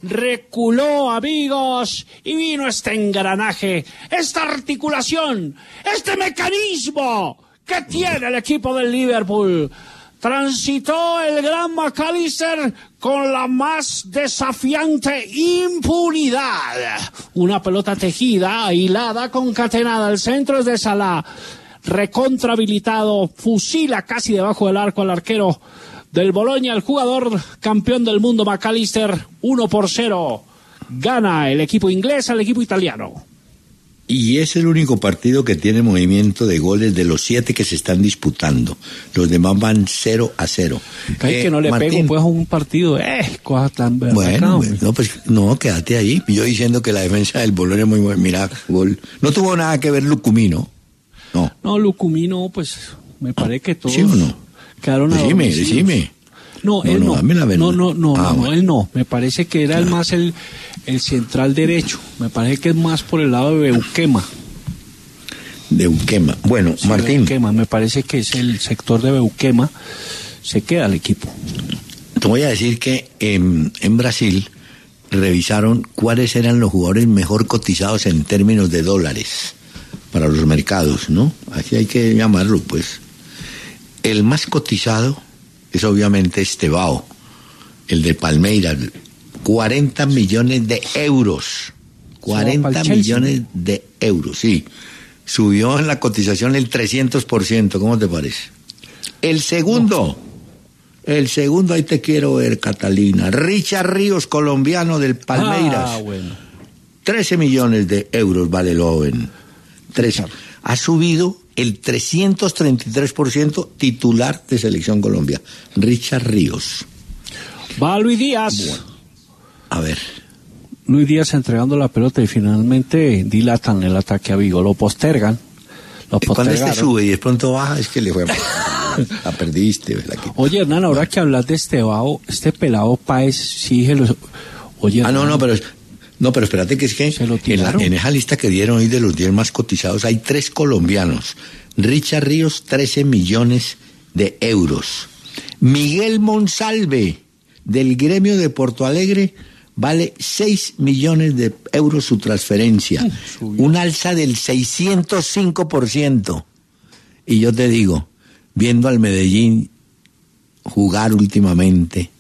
Reculó, amigos, y vino este engranaje, esta articulación, este mecanismo que tiene el equipo del Liverpool. Transitó el gran McAllister con la más desafiante impunidad. Una pelota tejida, hilada, concatenada. El centro es de Salah. Recontra habilitado, fusila casi debajo del arco al arquero del Bologna, el jugador campeón del mundo McAllister. Uno por cero gana el equipo inglés al equipo italiano. Y es el único partido que tiene movimiento de goles de los siete que se están disputando. Los demás van cero a cero. Ay, eh, que no le Martín, pego pues a un partido, eh, cosa tan verdad. Bueno, no, pues no, quédate ahí. Yo diciendo que la defensa del Bologna es muy buena. Mira, gol. No tuvo nada que ver Lucumí, ¿no? No. No, Lucumí no, pues me parece que todos ¿sí o no? quedaron Decime, decime. No, él no. No, no, no, no, ah, no, bueno. él no. Me parece que era claro. el más el, el central derecho. Me parece que es más por el lado de Beuquema. De Beuquema. Bueno, sí, Martín. Beuquema, me parece que es el sector de Beuquema. Se queda el equipo. Te voy a decir que en, en Brasil revisaron cuáles eran los jugadores mejor cotizados en términos de dólares para los mercados, ¿no? Así hay que llamarlo, pues. El más cotizado es obviamente Estevao, el de Palmeiras, cuarenta millones de euros. cuarenta millones de euros, sí. Subió en la cotización el trescientos por ciento, ¿cómo te parece? El segundo, no. el segundo, ahí te quiero ver, Catalina. Richard Ríos, colombiano del Palmeiras. Ah, bueno. trece millones de euros vale el joven. trece. Ha subido el trescientos treinta y tres por ciento titular de Selección Colombia, Richard Ríos. Va Luis Díaz. Bueno, a ver. Luis Díaz entregando la pelota y finalmente dilatan el ataque a Vigo, lo postergan. Lo Cuando este sube y de pronto baja, es que le fue la perdiste. ¿Verdad? Oye, Hernán, ahora que hablas de Estevao, este pelado Páez, sí, se lo... Oye, ah, no, no, pero... No, pero espérate que es que en, la, en esa lista que dieron hoy de los diez más cotizados hay tres colombianos. Richard Ríos, trece millones de euros. Miguel Monsalve, del gremio de Porto Alegre, vale seis millones de euros su transferencia. Uh, un alza del seiscientos cinco por ciento. Y yo te digo, viendo al Medellín jugar últimamente,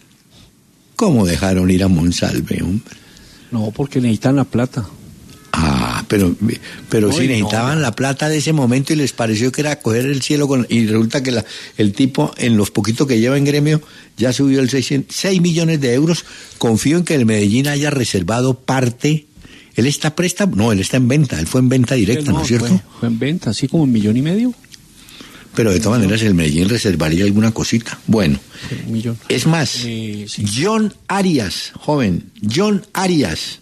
¿cómo dejaron ir a Monsalve, hombre? No, porque necesitan la plata. Ah, pero, pero no, sí necesitaban no. la plata de ese momento y les pareció que era coger el cielo con... Y resulta que la, el tipo, en los poquitos que lleva en gremio, ya subió el seis millones de euros. Confío en que el Medellín haya reservado parte. ¿Él está presta? No, él está en venta. Él fue en venta directa, ¿no, ¿no es cierto? Fue, fue en venta, así como un millón y medio. Pero de todas maneras el Medellín reservaría alguna cosita. Bueno, un millón. Es más, eh, sí. John Arias, joven, John Arias,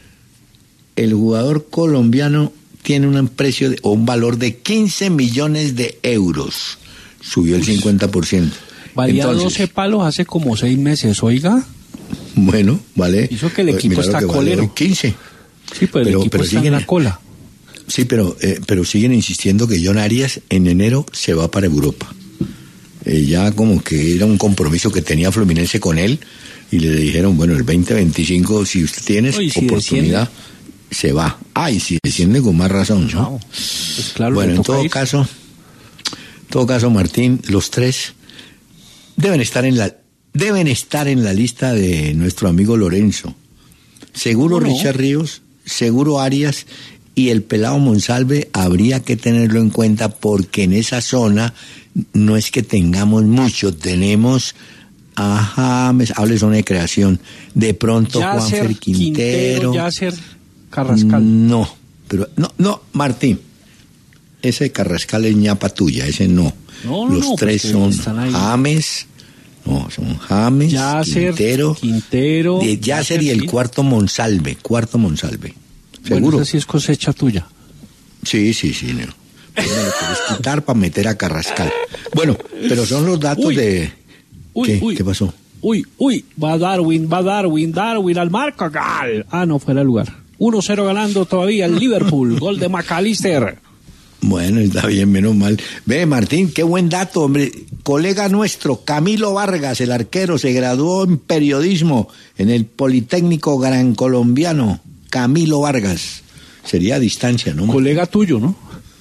el jugador colombiano, tiene un precio de, o un valor de quince millones de euros. Subió el cincuenta por ciento. Valía Entonces, doce palos hace como seis meses, oiga. Bueno, vale. Hizo que el equipo está colero. Vale quince. Sí, pero, pero el equipo pero está siguen, en la cola. Sí, pero, eh, pero siguen insistiendo que John Arias en enero se va para Europa. Eh, ya como que era un compromiso que tenía Fluminense con él y le dijeron, bueno, el veinte veinticinco, si usted tiene no, si oportunidad... Desciende. Se va. Ay, si desciende con más razón, ¿no? no pues claro, bueno, en todo ir. caso, en todo caso, Martín, los tres deben estar en la deben estar en la lista de nuestro amigo Lorenzo. Seguro no, Richard no. Ríos, seguro Arias y el pelado Monsalve habría que tenerlo en cuenta porque en esa zona no es que tengamos mucho, tenemos ajá, hable zona de creación, de pronto Juanfer Quintero, Quintero Yasser Carrascal. No, pero no, no, Martín. Ese Carrascal es ñapa tuya, ese no. no, no Los no, tres son James, no, son James, Yasser, Quintero, Quintero, de Yasser y el cuarto Monsalve, cuarto Monsalve. ¿Seguro? Bueno, esa sí es cosecha tuya. Sí, sí, sí, no. Pues me lo quieres quitar para meter a Carrascal. Bueno, pero son los datos uy, de... Uy, ¿Qué? Uy. ¿Qué pasó? Uy, uy, va Darwin, va Darwin, Darwin al marco, gal. Ah, no, fuera el lugar. uno cero ganando todavía el Liverpool, gol de McAllister. Bueno, está bien, menos mal. Ve, Martín, qué buen dato, hombre. Colega nuestro, Camilo Vargas, el arquero, se graduó en periodismo en el Politécnico Gran Colombiano. Camilo Vargas. Sería a distancia, ¿no? Colega tuyo, ¿no?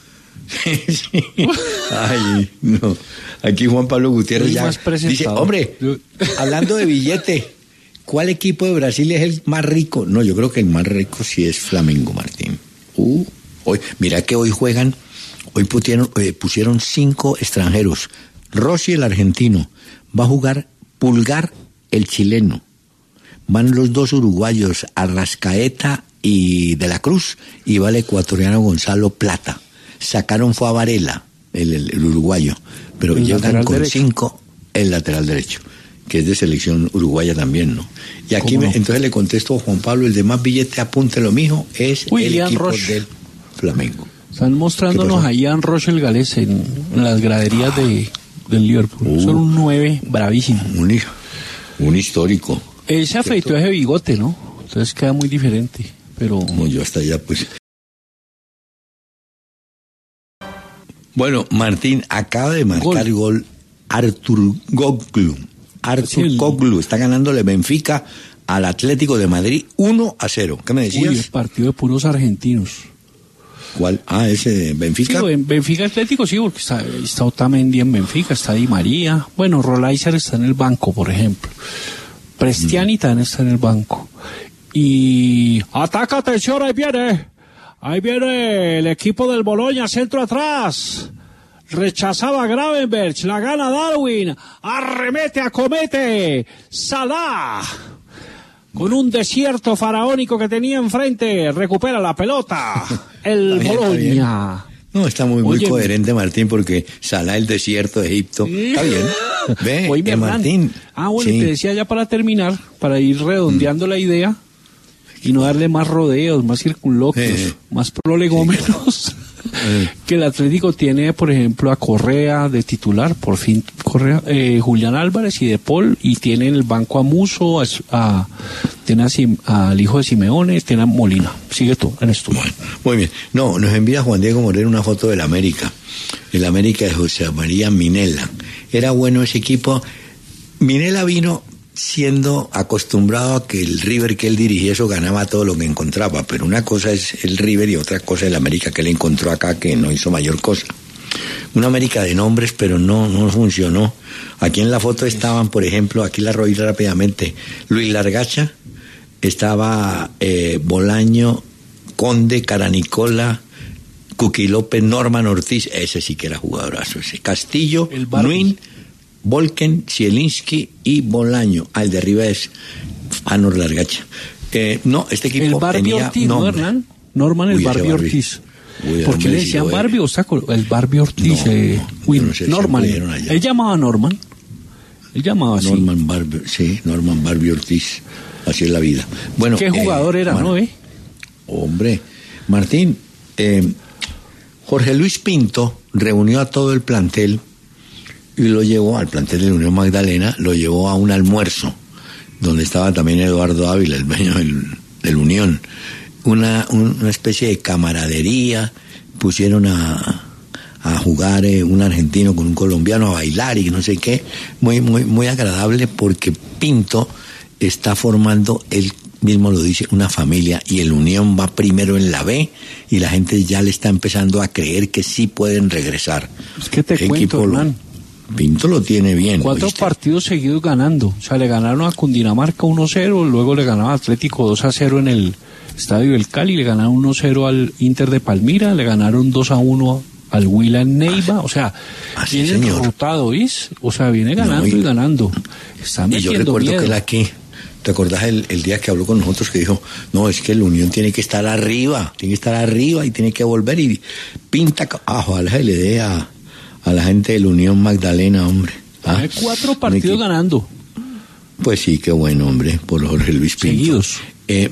Sí. Ay, no. Aquí Juan Pablo Gutiérrez ya dice, hombre, hablando de billete, ¿cuál equipo de Brasil es el más rico? No, yo creo que el más rico sí es Flamengo, Martín. Uh, hoy, mira que hoy juegan, hoy pusieron, eh, pusieron cinco extranjeros. Rossi, el argentino, va a jugar Pulgar, el chileno. Van los dos uruguayos, Arrascaeta y De la Cruz, y va el ecuatoriano Gonzalo Plata. Sacaron fue a Varela, el, el, el uruguayo, pero el llegan con derecho. cinco el lateral derecho, que es de selección uruguaya también, ¿no? Y aquí me, no? entonces le contesto a Juan Pablo, el de más billete, apúntelo mijo, es Uy, el Ian equipo Roche. del Flamengo. Están mostrándonos a Ian Roche el galés en, en las graderías ah. de, del Liverpool. Uh, Son un nueve bravísimo. Un, un histórico. Él se afeitó ¿cierto? Ese bigote, ¿no? Entonces queda muy diferente, pero... No, yo hasta allá pues... Bueno, Martín, acaba de marcar gol, gol Artur Goglu. Artur sí, el... Goglu está ganándole Benfica al Atlético de Madrid uno a cero. ¿Qué me decías? Uy, el partido de puros argentinos. ¿Cuál? Ah, ese de Benfica. Sí, en Benfica Atlético sí, porque está, está Otamendi en Benfica, está Di María. Bueno, Rolaiser está en el banco, por ejemplo. Prestiani mm. también está en el banco. Y... ¡Ataca, atención, ahí viene! Ahí viene el equipo del Bologna, centro atrás. Rechazaba Gravenberch, la gana Darwin. Arremete, acomete. Salah. Con un desierto faraónico que tenía enfrente. Recupera la pelota. El está Bologna. Bien, está no, está muy, muy Oye, coherente, Martín, porque Salah, el desierto de Egipto. Está bien. Ve, Oye, eh, Martín. Ah, bueno, sí. Te decía ya para terminar, para ir redondeando mm. la idea. Y no darle más rodeos, más circunloquios, eh, más prolegómenos. Eh. Que el Atlético tiene, por ejemplo, a Correa de titular, por fin Correa, eh, Julián Álvarez y De Paul, y tiene en el banco a Muso, a, a, tiene a Sim, al hijo de Simeone, tiene a Molina. Sigue tú, en esto. Bueno, muy bien. No, nos envía Juan Diego Moreno una foto del América. El América de José María Minella. Era bueno ese equipo. Minella vino siendo acostumbrado a que el River que él dirigía eso ganaba todo lo que encontraba, pero una cosa es el River y otra cosa el América que él encontró acá que no hizo mayor cosa. una América de nombres, pero no, no funcionó. Aquí en la foto estaban, por ejemplo, aquí la roí rápidamente, Luis Largacha, estaba eh, Bolaño, Conde, Caranicola, Cuqui López, Norman Ortiz, ese sí que era jugadorazo, ese Castillo, Nuin, Volken, Zielinski y Bolaño. Al de arriba es Anor Largacha. Eh, no, este equipo el Barbie tenía Ortiz, nombre. ¿no, Hernán? Norman, el Uy, Barbie, Barbie Ortiz. Uy, ¿Por qué le decían sí, Barbie o saco? El Barbie Ortiz. No, eh, no, uy, yo no sé si Norman. pudieron allá. Él llamaba Norman. Él llamaba así. Norman Barbie, sí, Norman Barbie Ortiz. Así es la vida. Bueno, ¿qué jugador eh, era, Mar- no, eh? Hombre, Martín, eh, Jorge Luis Pinto reunió a todo el plantel y lo llevó al plantel de la Unión Magdalena, lo llevó a un almuerzo donde estaba también Eduardo Ávila, el dueño del, del Unión, una, una especie de camaradería, pusieron a, a jugar eh, un argentino con un colombiano, a bailar y no sé qué, muy, muy, muy agradable porque Pinto está formando, él mismo lo dice, una familia, y el Unión va primero en la B y la gente ya le está empezando a creer que sí pueden regresar. Es que te El cuento, equipo lo- Hernán. Pinto lo tiene bien. Cuatro ¿oíste? partidos seguidos ganando. O sea, le ganaron a Cundinamarca uno cero, luego le ganaron a Atlético dos a cero en el Estadio del Cali, le ganaron uno cero al Inter de Palmira, le ganaron dos a uno al Huila en Neiva. O sea, Así, viene señor. derrotado, ¿oís? O sea, viene ganando No, y- y, ganando. Está Y yo metiendo recuerdo miedo. que él aquí, ¿te acordás el, el día que habló con nosotros que dijo, no, es que el Unión tiene que estar arriba, tiene que estar arriba y tiene que volver y pinta, ca- ah, ojalá se le dé a, a la gente del Unión Magdalena, hombre. Ah, Hay cuatro un partidos equipo- ganando. Pues sí, qué bueno, hombre, por Jorge Luis Pinto. Seguidos. Eh,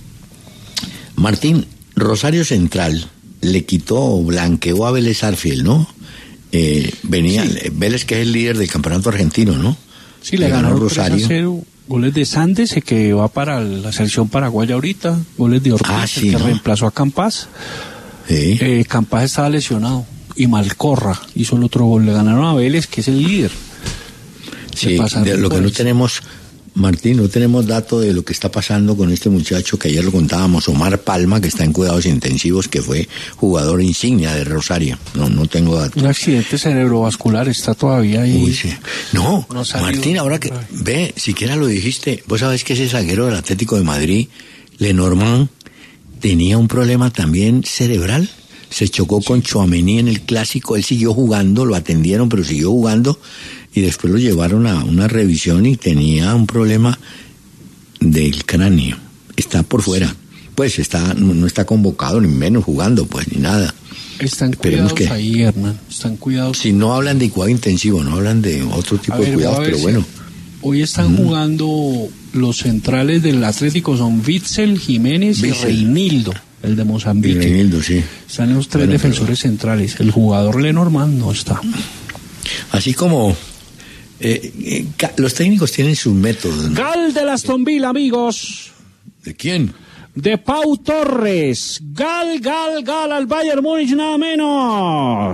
Martín, Rosario Central le quitó, blanqueó a Vélez Arfiel, ¿no? Eh, venía, Sí. Vélez que es el líder del campeonato argentino, ¿no? Sí, le, Le ganó ganaron tres a Rosario. cero. Goles de Sandes, eh, que va para la selección paraguaya ahorita. Goles de Ortiz, Ah, el sí, que ¿no? reemplazó a Campas. Sí. Eh, Campas estaba lesionado. Y Malcorra hizo el otro gol. Le ganaron a Vélez, que es el líder. Sí, pasaron de lo que por no eso. tenemos, Martín, no tenemos dato de lo que está pasando con este muchacho que ayer lo contábamos, Omar Palma, que está en cuidados intensivos, que fue jugador insignia de Rosario. No, no tengo dato. Un accidente cerebrovascular, está todavía ahí. Uy, sí. No, No salió. Martín, ahora que Ay. ve, siquiera lo dijiste, vos sabés que ese zaguero del Atlético de Madrid, Lenormand, tenía un problema también cerebral. Se chocó con Tchouaméni en el clásico, él siguió jugando, lo atendieron, pero siguió jugando y después lo llevaron a una revisión y tenía un problema del cráneo. Está por fuera. Pues está, no, no está convocado, ni menos jugando, pues, ni nada. Están Esperemos cuidados que- ahí, Hernán. Están cuidados. Si no hablan de cuidado intensivo, no hablan de otro tipo A de ver, cuidados, voy a ver pero si- bueno. Hoy están jugando los centrales del Atlético, son Witzel, Jiménez Witzel. y Reinildo, el de Y Mozambique. Reinildo, sí. Están los tres Bueno, defensores centrales. El jugador Lenormand no está. Así como eh, eh, ca- los técnicos tienen sus métodos, ¿no? Gal de Aston Villa, amigos. ¿De quién? De Pau Torres. Gal, gal, gal al Bayern Múnich, nada menos.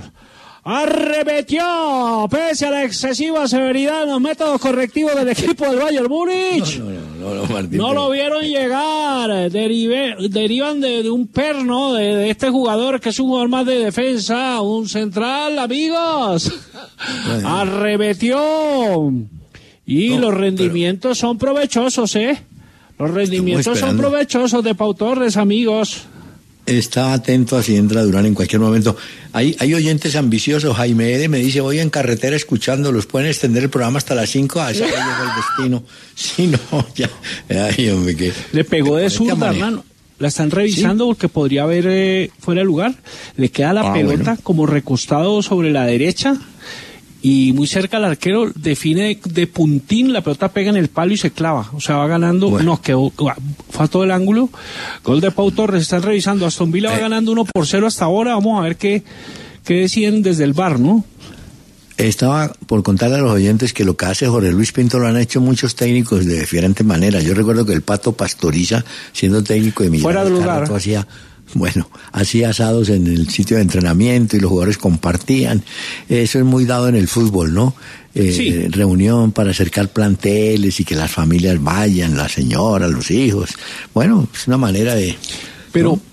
Arremetió, pese a la excesiva severidad en los métodos correctivos del equipo del Bayern Múnich. No, no, no, no, Martín, No pero- lo vieron llegar, derive, derivan de, de un perno de, de este jugador que es un jugador más de defensa, un central, amigos. Bueno. Arremetió. Y No, los rendimientos son provechosos, ¿eh? Los rendimientos son esperando. provechosos de Pau Torres, amigos. Está atento a si entra Durán en cualquier momento. Hay, hay oyentes ambiciosos. Jaime Ede me dice, voy en carretera escuchándolos. ¿Pueden extender el programa hasta las cinco? Ah, ya llegó el destino. Sí, no, ya. Ay, hombre, que... Le pegó de ponete a zurda, manejar. hermano. La están revisando porque podría haber eh, fuera de lugar. Le queda la Ah, pelota bueno. como recostado sobre la derecha y muy cerca al arquero define de puntín, la pelota pega en el palo y se clava. O sea, va ganando. Bueno. No, quedó, fue a todo el ángulo. Gol de Pau Torres, están revisando. Aston Villa va Eh. ganando uno por cero hasta ahora. Vamos a ver qué, qué deciden desde el bar, ¿no? Estaba por contarle a los oyentes que lo que hace Jorge Luis Pinto lo han hecho muchos técnicos de diferentes maneras. Yo recuerdo que el Pato Pastoriza, siendo técnico de Fuera de Millonarios, lugar. cada rato hacía, bueno, hacía asados en el sitio de entrenamiento y los jugadores compartían. Eso es muy dado en el fútbol, ¿no? Eh, Sí. Reunión para acercar planteles y que las familias vayan, la señora, los hijos. Bueno, es una manera de... Pero ¿no?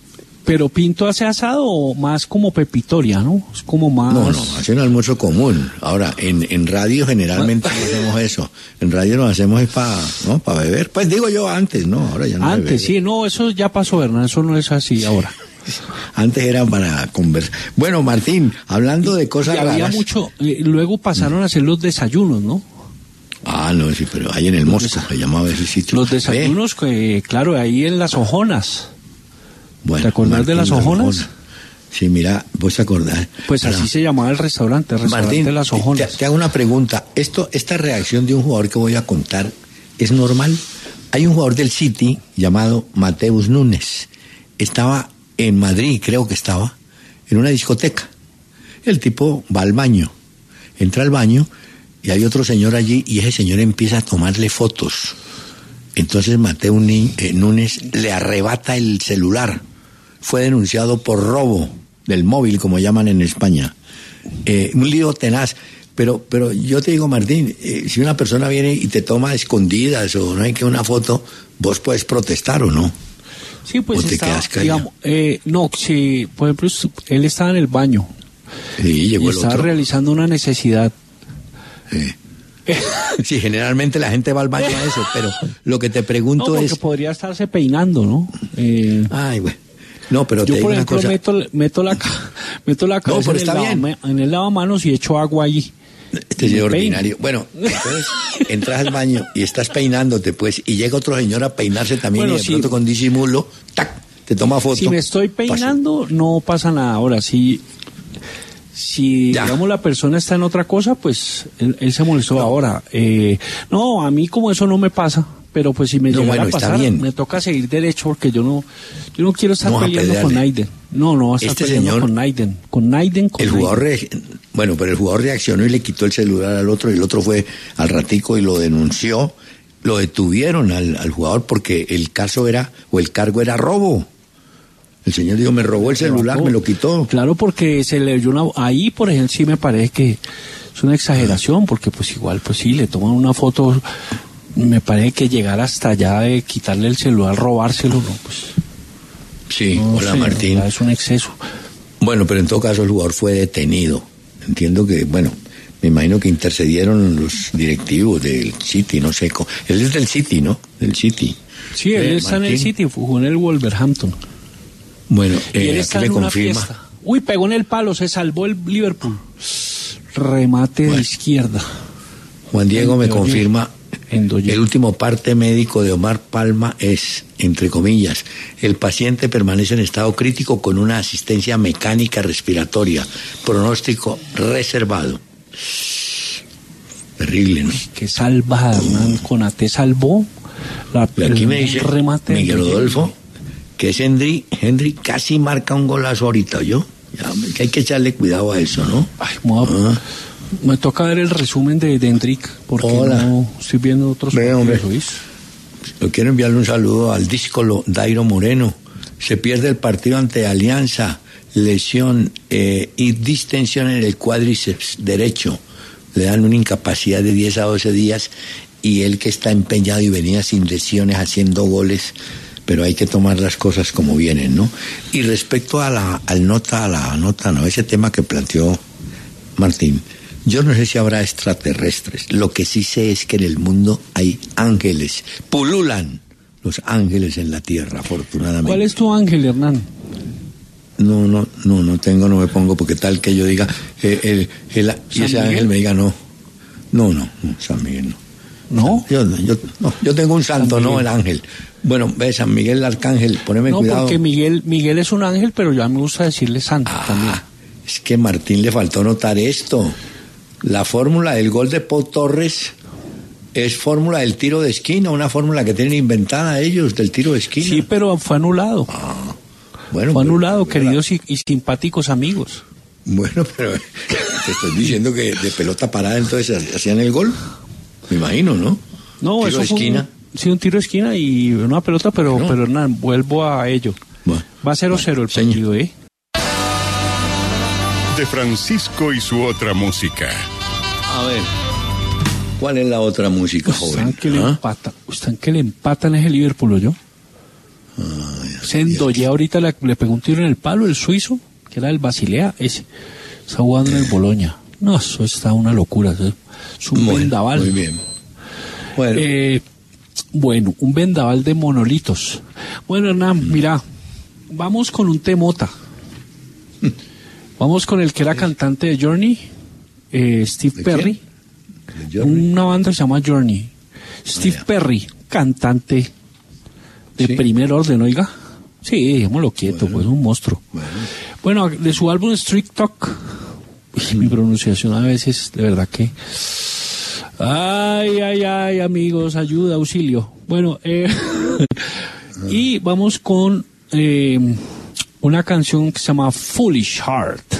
Pero Pinto hace asado más como pepitoria, ¿no? Es como más... No, no, hace un almuerzo común. Ahora, en, en radio generalmente no hacemos eso. En radio nos hacemos es para, ¿no? Para beber. Pues digo yo antes, ¿no? Ahora ya no. Antes, sí, no, eso ya pasó, Hernán, eso no es así ahora. Antes era para conversar. Bueno, Martín, hablando de cosas y había raras... mucho, eh, luego pasaron a hacer los desayunos, ¿no? Ah, no, sí, pero ahí en el Mosco se llamaba ese sitio. Los desayunos, que, claro, ahí en las Ojonas. Bueno, ¿te acordás Martín, de las Ojonas? Ojona. Sí, mira, vos te acordás. Pues Ahora, así se llamaba el restaurante, el restaurante Martín, de las Ojonas. Te, te hago una pregunta. Esto, esta reacción de un jugador que voy a contar, ¿es normal? Hay un jugador del City llamado Mateus Nunes. Estaba en Madrid, creo que estaba, en una discoteca. El tipo va al baño, entra al baño y hay otro señor allí y ese señor empieza a tomarle fotos. Entonces Mateus Nunes le arrebata el celular. Fue denunciado por robo del móvil, como llaman en España. Eh, un lío tenaz. Pero, pero yo te digo, Martín, eh, si una persona viene y te toma a escondidas o no hay que una foto, vos puedes protestar o no. Sí, pues ¿O te estaba, quedas callado? digamos, eh, no, sí, por ejemplo, él estaba en el baño. Sí, llegó y el estaba otro. realizando una necesidad. Sí. Sí, generalmente la gente va al baño a eso, pero lo que te No, pregunto porque es... podría estarse peinando, ¿no? Eh, Ay, güey. No, pero yo, te digo por una ejemplo, cosa. meto, meto la, ca- meto la cabeza pero en, el está bien. lavama- en el lavamanos y echo agua allí. Este es Me peino. ordinario. Bueno, entonces entras al baño y estás peinándote, pues, y llega otro señor a peinarse también Bueno, y de sí. pronto con disimulo, ¡tac! Te toma foto. Si me estoy peinando, no pasa nada. Ahora, si, si Ya. digamos, la persona está en otra cosa, pues él, él se molestó. Ahora, eh, no, a mí como eso no me pasa. Pero pues si me No, llegara bueno, a está pasar, bien. me toca seguir derecho porque yo no yo no quiero estar No vas a peleando pelearle. con Naiden. No, no, va a estar Este peleando señor- con Naiden. Con Naiden, con El jugador, Naiden. re- bueno, pero el jugador reaccionó y le quitó el celular al otro y el otro fue al ratico y lo denunció. Lo detuvieron al, al jugador porque el caso era, o el cargo era robo. El señor dijo, me robó el celular, me lo quitó. Claro, porque se le dio una... Ahí, por ejemplo, sí me parece que es una exageración, porque pues igual, pues sí, le toman una foto... Me parece que llegar hasta allá de quitarle el celular, robárselo, no, pues... Sí, no hola sé, Martín. Es un exceso. Bueno, pero en todo caso el jugador fue detenido. Entiendo que, bueno, me imagino que intercedieron los directivos del City, no sé. co- Él es del City, ¿no? Del City. Sí, él Eh, está en el Martín. City, jugó en el Wolverhampton. Bueno, Y él eh, está aquí en le una confirma. fiesta. Uy, pegó en el palo, se salvó el Liverpool. Remate de Bueno. izquierda. Juan Diego me Endoye- confirma. Endoye. El último parte médico de Omar Palma es, entre comillas, el paciente permanece en estado crítico con una asistencia mecánica respiratoria, pronóstico reservado. Terrible, ¿no? Qué salvada, Hernán Conate salvó. La, Y aquí el me dice remate de Miguel Endoye. Rodolfo que es Henry, Henry casi marca un golazo ahorita, ¿yo? Ya, que hay que echarle cuidado a eso, ¿no? Ay, me, voy a- Ah. me toca ver el resumen de Dendrick, porque Hola. no estoy viendo otros Ve, hombre. partidos, ¿oís? Yo quiero enviarle un saludo al díscolo Dairo Moreno. Se pierde el partido ante Alianza, lesión eh, y distensión en el cuádriceps derecho. Le dan una incapacidad de diez a doce días y él que está empeñado y venía sin lesiones haciendo goles, pero hay que tomar las cosas como vienen, ¿no? Y respecto a la al nota, a la nota, no, ese tema que planteó Martín, yo no sé si habrá extraterrestres. Lo que sí sé es que en el mundo hay ángeles. Pululan los ángeles en la tierra, afortunadamente. ¿Cuál es tu ángel, Hernán? No, no, no, no tengo, no me pongo, porque tal que yo diga, eh, el, el- y ¿San ese Miguel? ángel me diga no. No, no, no, San Miguel no. ¿No? Yo, yo, no, yo tengo un santo, San no Miguel. el ángel. Bueno, ve, San Miguel el arcángel, poneme No, cuidado. porque Miguel, Miguel es un ángel, pero ya me gusta decirle santo también. Ah, es que Martín le faltó notar esto. La fórmula del gol de Pau Torres es fórmula del tiro de esquina, una fórmula que tienen inventada ellos del tiro de esquina. Sí, pero fue anulado. bueno, Fue pero- anulado, queridos y, y simpáticos amigos. Bueno, pero te estoy diciendo que de pelota parada entonces hacían el gol. Me imagino, ¿no? No, Tiro eso de fue un- esquina. sí, un tiro de esquina y una pelota, pero, No. pero Hernán, vuelvo a ello. Bueno, Va cero cero el señor. partido, ¿eh? De Francisco y su otra música. A ver, ¿cuál es la otra música, Están joven? que le ¿Ah? empatan, están que le empatan ese Liverpool, ¿o yo? Ay, Sendoye ahorita le, le pegó un tiro en el palo, el suizo, que era el Basilea, ese. Está jugando en el Boloña. No, eso está una locura. Eso es un Bueno, vendaval. muy bien. Bueno, Eh, bueno, un vendaval de monolitos. Bueno, Hernán, mira, vamos con un temota. Vamos con el que era cantante de Journey, eh, Steve ¿De Perry. ¿de Journey? Una banda que se llama Journey. Steve ya. Perry, cantante de ¿Sí? primer orden, oiga. Sí, dejémoslo quieto, Bueno. pues un monstruo. Bueno. Bueno, de su álbum Street Talk, uy, mi pronunciación a veces, de verdad que... Ay, ay, ay, amigos, ayuda, auxilio. Bueno, eh, y vamos con eh, una canción que se llama Foolish Heart.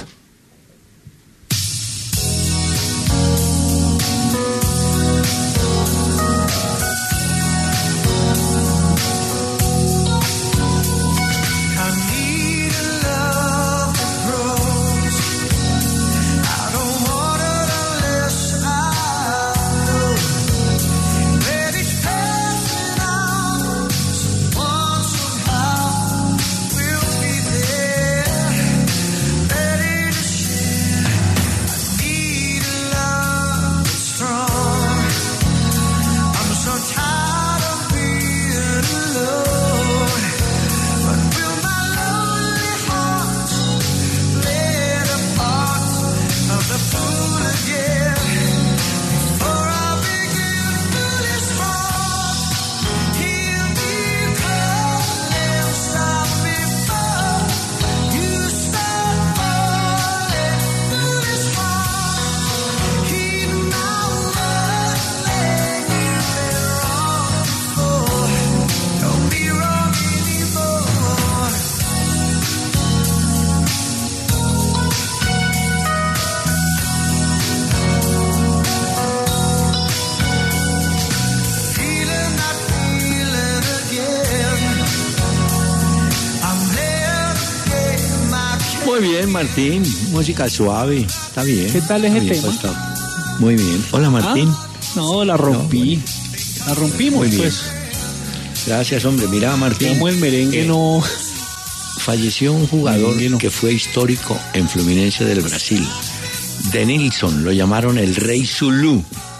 Muy bien, Martín. Música suave. Está bien. ¿Qué tal ese Está bien, tema? pues, está muy bien. Hola, Martín. ¿Ah? No, la rompí. La rompimos, Muy bien. pues. Gracias, hombre. Mira, Martín. Como el merengue eh, no... Falleció un jugador Merengue no. que fue histórico en Fluminense del Brasil. Denilson, lo llamaron el Rey Zulu.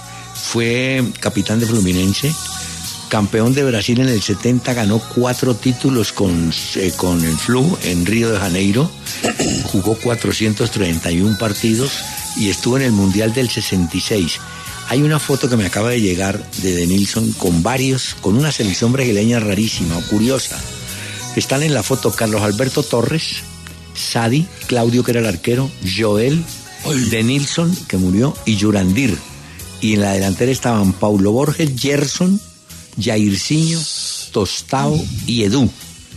Fue capitán de Fluminense. Campeón de Brasil en el setenta, ganó cuatro títulos con, eh, con el Flu en Río de Janeiro, jugó cuatrocientos treinta y uno partidos y estuvo en el Mundial del sesenta y seis. Hay una foto que me acaba de llegar de Denilson con varios, con una selección brasileña rarísima o curiosa. Están en la foto Carlos Alberto Torres, Sadi, Claudio que era el arquero, Joel, Denilson que murió y Jurandir. Y en la delantera estaban Paulo Borges, Gerson, Jairzinho, Tostao y Edu.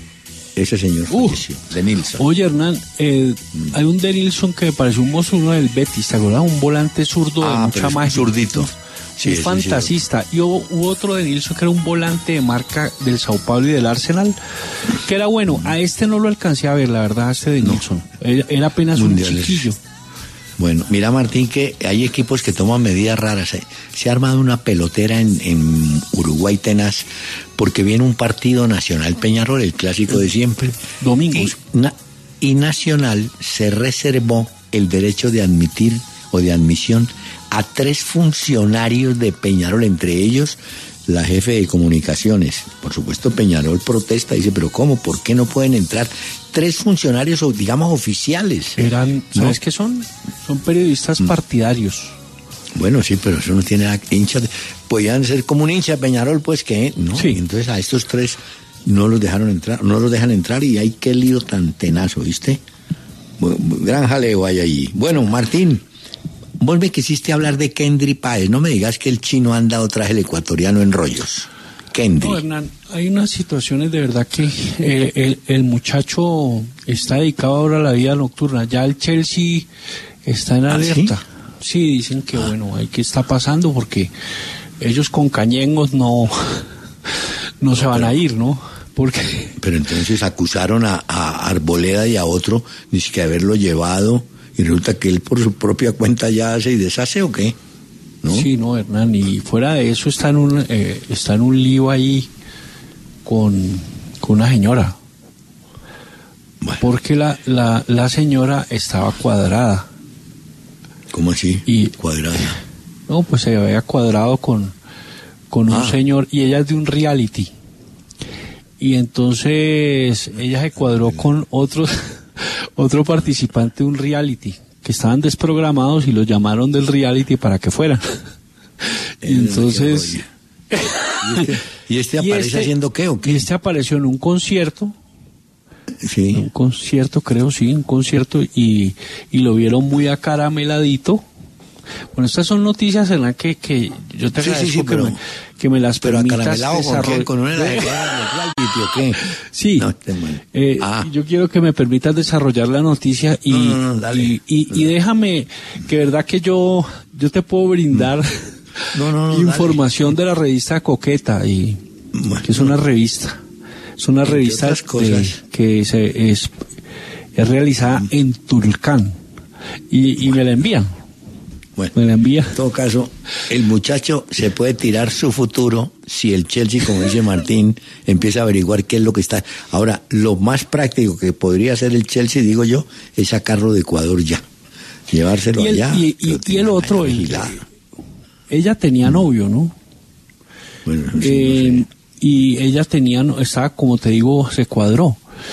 Ese señor falleció, Denilson. Oye, Hernán, eh, hay un Denilson que me pareció un monstruo, uno del Betis, ¿te acuerdas? Un volante zurdo de Ah, mucha pero es un magia. zurdito. Sí, un ese sí, fantasista. Y hubo, hubo otro Denilson que era un volante de marca del Sao Paulo y del Arsenal, que era bueno. A este no lo alcancé a ver, la verdad, a este Denilson. Era, era apenas Mundiales. un chiquillo. Bueno, mira, Martín, que hay equipos que toman medidas raras. Se, se ha armado una pelotera en, en Uruguay tenaz porque viene un partido Nacional Peñarol, el clásico de siempre. Domingos. Y, na- y Nacional se reservó el derecho de admitir o de admisión a tres funcionarios de Peñarol, entre ellos la jefe de comunicaciones. Por supuesto, Peñarol protesta, dice, pero ¿cómo? ¿Por qué no pueden entrar tres funcionarios, o digamos, oficiales? Eran, ¿sabes ¿No? qué son? Son periodistas partidarios. Bueno, sí, pero eso no tiene nada- hinchas. de- Podían ser como un hincha de Peñarol, pues que no. Sí. Entonces a estos tres no los dejaron entrar, no los dejan entrar y hay qué lío tan tenazo, ¿viste? Bu- bu- Gran jaleo hay ahí. Bueno, Martín, vos me quisiste hablar de Kendry Páez. No me digas que el chino anda otra vez el ecuatoriano en rollos. Kendry. No, Hernán, hay unas situaciones de verdad que eh, el, el muchacho está dedicado ahora a la vida nocturna. Ya el Chelsea está en ¿Ah, alerta. Sí, dicen que bueno, hay que está pasando porque ellos con cañengos no, no se van a ir, ¿no? Porque Pero entonces acusaron a, a Arboleda y a otro, dice que haberlo llevado, y resulta que él por su propia cuenta ya hace y deshace, ¿o qué? ¿No? sí, no, Hernán, y fuera de eso está en un, eh, está en un lío ahí con, con una señora. Bueno. Porque la, la, la señora estaba cuadrada. ¿Cómo así? Y, cuadrada. No, pues se había cuadrado con, con un Ah. señor, y ella es de un reality. Y entonces ella se cuadró con otros, otro participante de un reality, que estaban desprogramados y los llamaron del reality para que fueran. Y entonces... ¿Y este, ¿Y este y aparece este- haciendo qué o qué? Y este apareció en un concierto, Sí. un concierto creo, sí, un concierto, y, y lo vieron muy acarameladito. Bueno, estas son noticias en las que, que yo te Sí, sí, agradezco sí, que, pero- me, que me las Pero permitas acaramelado con qué, desarroll- con una de las reality o qué? Sí, No, este man. eh, Ah. yo quiero que me permitas desarrollar la noticia y, No, no, no, dale. y, y- y déjame, que verdad que yo, yo te puedo brindar No, no, no, información de la revista Coqueta, y Bueno. que es una revista, es una Entre revista otras cosas. de- que se, es, es realizada en Tulcán, y, y me la envían, Bueno, me la envían. en todo caso, el muchacho se puede tirar su futuro si el Chelsea, como dice Martín, empieza a averiguar qué es lo que está. Ahora, lo más práctico que podría hacer el Chelsea, digo yo, es sacarlo de Ecuador ya. Llevárselo Y el, allá. y, y- lo y el tienen otro, ahí el- vigilado. ella tenía novio, ¿no? Bueno, sí, no Eh, sé. y ella tenía, no, estaba, como te digo, se cuadró.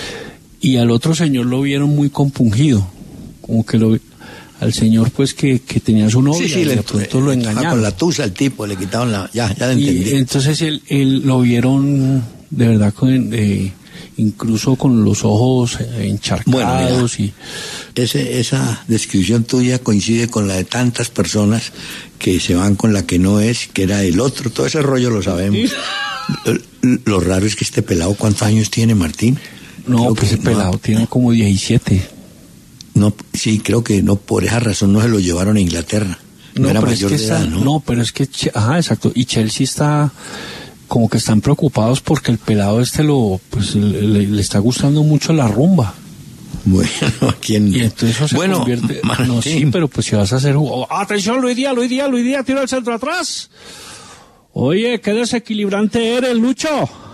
Y al otro señor lo vieron muy compungido, como que lo al señor pues que, que tenía su novia, Sí, sí, y le, de pronto lo ah, engañaron. con la tusa al tipo, le quitaron la... Ya, ya lo entendí. Y entonces él, él lo vieron de verdad con, eh, incluso con los ojos eh, encharcados. Bueno, y Ese, esa descripción tuya coincide con la de tantas personas que se van con la que no es, que era el otro. Todo ese rollo lo sabemos. Lo, lo raro es que este pelado, ¿cuántos años tiene, Martín? no, Creo pues que ese pelado no, tiene como diecisiete. no, sí, creo que no, por esa razón no se lo llevaron a Inglaterra. No, era pero es mayor que de está- edad, ¿no? no, pero es que, Che- ajá, exacto, y Chelsea está, como que están preocupados porque el pelado este lo, pues le, le- le está gustando mucho la rumba. Bueno, ¿quién? Y entonces eso se bueno, convierte, Martín, no, sí, pero pues si vas a hacer, oh, atención Luis Díaz, Luis Díaz, Luis Díaz, tira el centro atrás. Oye, qué desequilibrante eres, Lucho.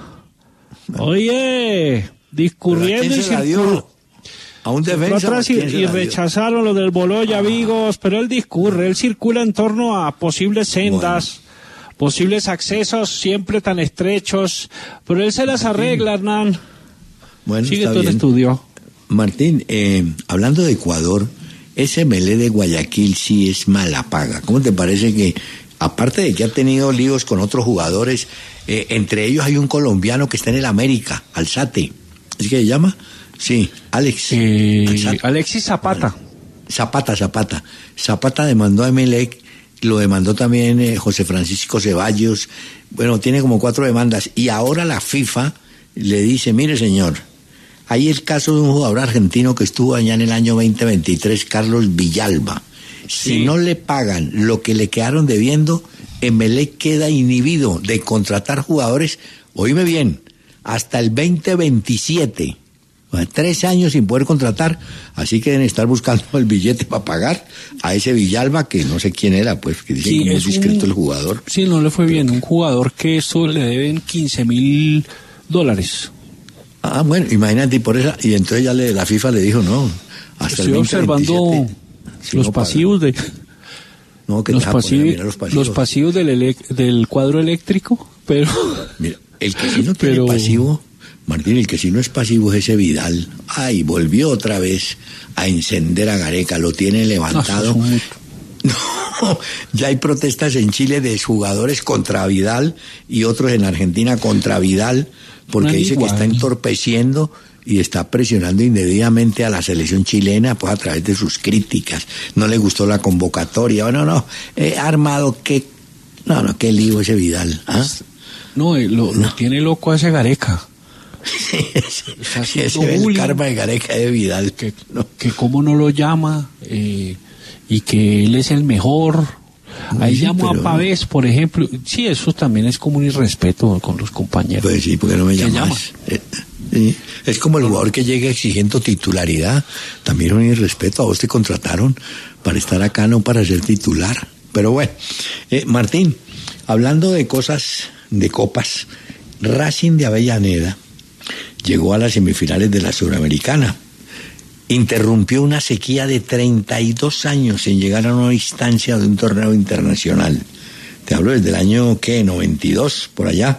Oye, ¿pero a discurriendo quién y se la dio? circulando. ¿A un Fue defensa? atrás ¿O y, a quién se y la dio? rechazaron lo del Boloya, Vigos, pero él discurre, él circula en torno a posibles sendas, posibles accesos siempre tan estrechos, pero él se las arregla, Hernán. Bueno, Sigue está todo el bien. estudio. Martín, eh, hablando de Ecuador, ese Melé de Guayaquil sí es mala paga. ¿Cómo te parece que, aparte de que ha tenido líos con otros jugadores, eh, entre ellos hay un colombiano que está en el América, Alzate? ¿Es que se llama? Sí, Alex. Eh, Alzate. Alexis Zapata. Zapata, Zapata. Zapata demandó a Emelec, lo demandó también eh, José Francisco Ceballos. Bueno, tiene como cuatro demandas. Y ahora la FIFA le dice, mire señor, hay el caso de un jugador argentino que estuvo allá en el año veinte veintitrés, Carlos Villalba. Si Sí. no le pagan lo que le quedaron debiendo, Emelec queda inhibido de contratar jugadores, oíme bien, hasta el veinte veintisiete. Bueno, tres años sin poder contratar, así que deben estar buscando el billete para pagar a ese Villalba, que no sé quién era, pues, que dicen Sí, que muy es un- discreto el jugador. Sí, no le fue bien. Un jugador que eso le deben quince mil dólares. Ah, bueno, imagínate, y por esa, y entonces ya le, la FIFA le dijo, no, hasta Estoy el veinte observando veintisiete, si los no paga. pasivos de No, que los, te va a poner a pasivi- mirar los pasivos. los pasivos del, elec- del cuadro eléctrico, pero Mira, el que sí no tiene Pero- pasivo, Martín, el que sí no es pasivo es ese Vidal. Ay, volvió otra vez a encender a Gareca, lo tiene levantado. No, eso es un- No, ya hay protestas en Chile de jugadores contra Vidal y otros en Argentina contra Vidal, porque No es dice igual. que está entorpeciendo y está presionando indebidamente a la selección chilena, pues a través de sus críticas. No le gustó la convocatoria. Bueno, no, he armado que... No, no, qué lío ese Vidal. ¿Ah? no, eh, lo, lo tiene loco a ese Gareca. Está haciendo Ese es el bullying. karma de Gareca de Vidal. que, No. que cómo no lo llama, eh, y que él es el mejor. Ahí Sí, llamo pero- a Pavés, por ejemplo. Sí, eso también es como un irrespeto con los compañeros. Pues sí, porque no me ¿Qué llamas. llama? Eh, sí. Es como el jugador que llega exigiendo titularidad. También un irrespeto. A vos te contrataron para estar acá, no para ser titular. Pero bueno, eh, Martín, hablando de cosas, de copas, Racing de Avellaneda llegó a las semifinales de la Suramericana. Interrumpió una sequía de treinta y dos años en llegar a una instancia de un torneo internacional. Te hablo desde el año, ¿qué? noventa y dos, por allá.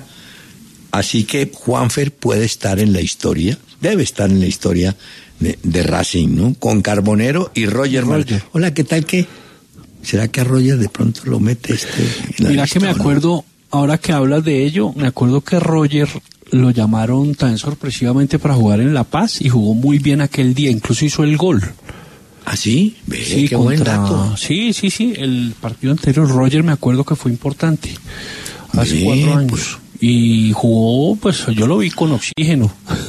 Así que Juanfer puede estar en la historia, debe estar en la historia de, de Racing, ¿no? Con Carbonero y Roger. Roger. Hola, ¿qué tal? ¿Qué? ¿Será que a Roger de pronto lo mete este en la Mira lista, que me acuerdo, ¿no? Ahora que hablas de ello, me acuerdo que Roger lo llamaron tan sorpresivamente para jugar en La Paz y jugó muy bien aquel día, incluso hizo el gol. ¿Ah, sí? Ve, sí, qué contra... buen dato. Sí, sí, sí, el partido anterior Roger me acuerdo que fue importante, hace Ve, cuatro años. Pues... Y jugó, pues yo lo vi con oxígeno.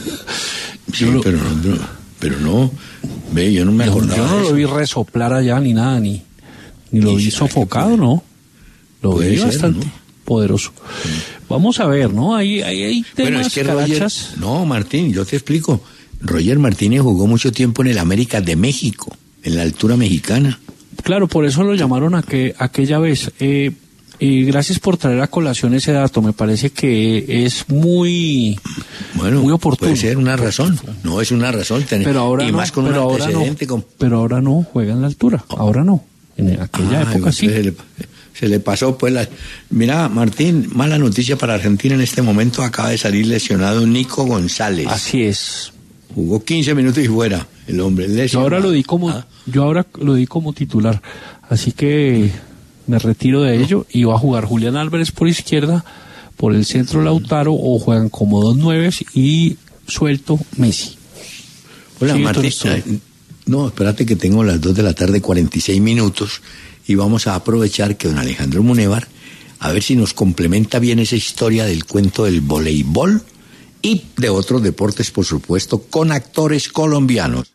Sí, lo... pero, no, pero no, ve, yo no me acordaba. Yo no lo vi resoplar allá ni nada, ni, ni lo vi sofocado, ¿no? Lo vi ser, bastante, ¿no? Poderoso. Sí. Vamos a ver, ¿no? Hay, hay, hay temas, bueno, es que Roger, no, Martín, yo te explico. Roger Martínez jugó mucho tiempo en el América de México, en la altura mexicana. Claro, por eso lo llamaron a que, aquella vez. Eh, eh, gracias por traer a colación ese dato. Me parece que es muy, bueno, muy oportuno. Puede ser una razón. No es una razón tener. Pero ahora y no, más con pero un ahora antecedente. No, con... Pero ahora no juega en la altura. Ahora no. En aquella ah, época sí. Se le, se le pasó pues la... Mira, Martín, mala noticia para Argentina en este momento. Acaba de salir lesionado Nico González. Así es. Jugó quince minutos y fuera el hombre. Yo ahora lo di como, ¿Ah? yo ahora lo di como titular. Así que me retiro de ello y va a jugar Julián Álvarez por izquierda, por el centro Lautaro, o juegan como dos nueves y suelto Messi. Hola, sí, Martín. Eh, no, espérate que tengo las dos de la tarde, cuarenta y seis minutos, y vamos a aprovechar que don Alejandro Munévar, a ver si nos complementa bien esa historia del cuento del voleibol y de otros deportes, por supuesto, con actores colombianos.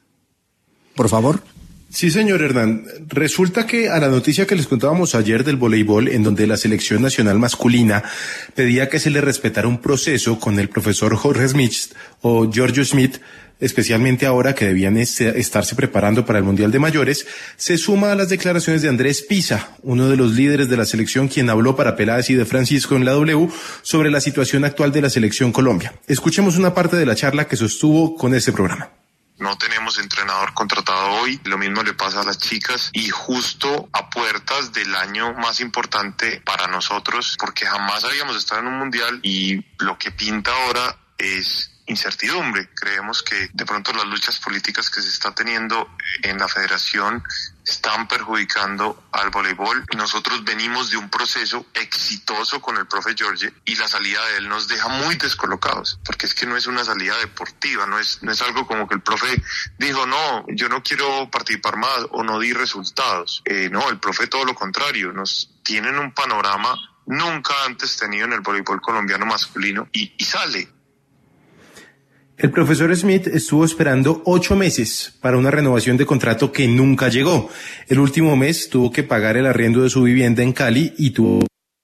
Por favor. Sí, señor Hernán. Resulta que a la noticia que les contábamos ayer del voleibol, en donde la selección nacional masculina pedía que se le respetara un proceso con el profesor Jorge Smith o Giorgio Smith, especialmente ahora que debían estarse preparando para el Mundial de Mayores, se suma a las declaraciones de Andrés Pisa, uno de los líderes de la selección, quien habló para Peláez y de Francisco en la W sobre la situación actual de la selección Colombia. Escuchemos una parte de la charla que sostuvo con ese programa. No tenemos entrenador contratado hoy, lo mismo le pasa a las chicas y justo a puertas del año más importante para nosotros, porque jamás habíamos estado en un mundial y lo que pinta ahora es incertidumbre. Creemos que de pronto las luchas políticas que se está teniendo en la federación están perjudicando al voleibol. Nosotros venimos de un proceso exitoso con el profe Jorge y la salida de él nos deja muy descolocados, porque es que no es una salida deportiva, no es, no es algo como que el profe dijo, no, yo no quiero participar más o no di resultados. Eh, no, el profe todo lo contrario, nos tienen un panorama nunca antes tenido en el voleibol colombiano masculino y, y sale. El profesor Smith estuvo esperando ocho meses para una renovación de contrato que nunca llegó. El último mes tuvo que pagar el arriendo de su vivienda en Cali y tuvo...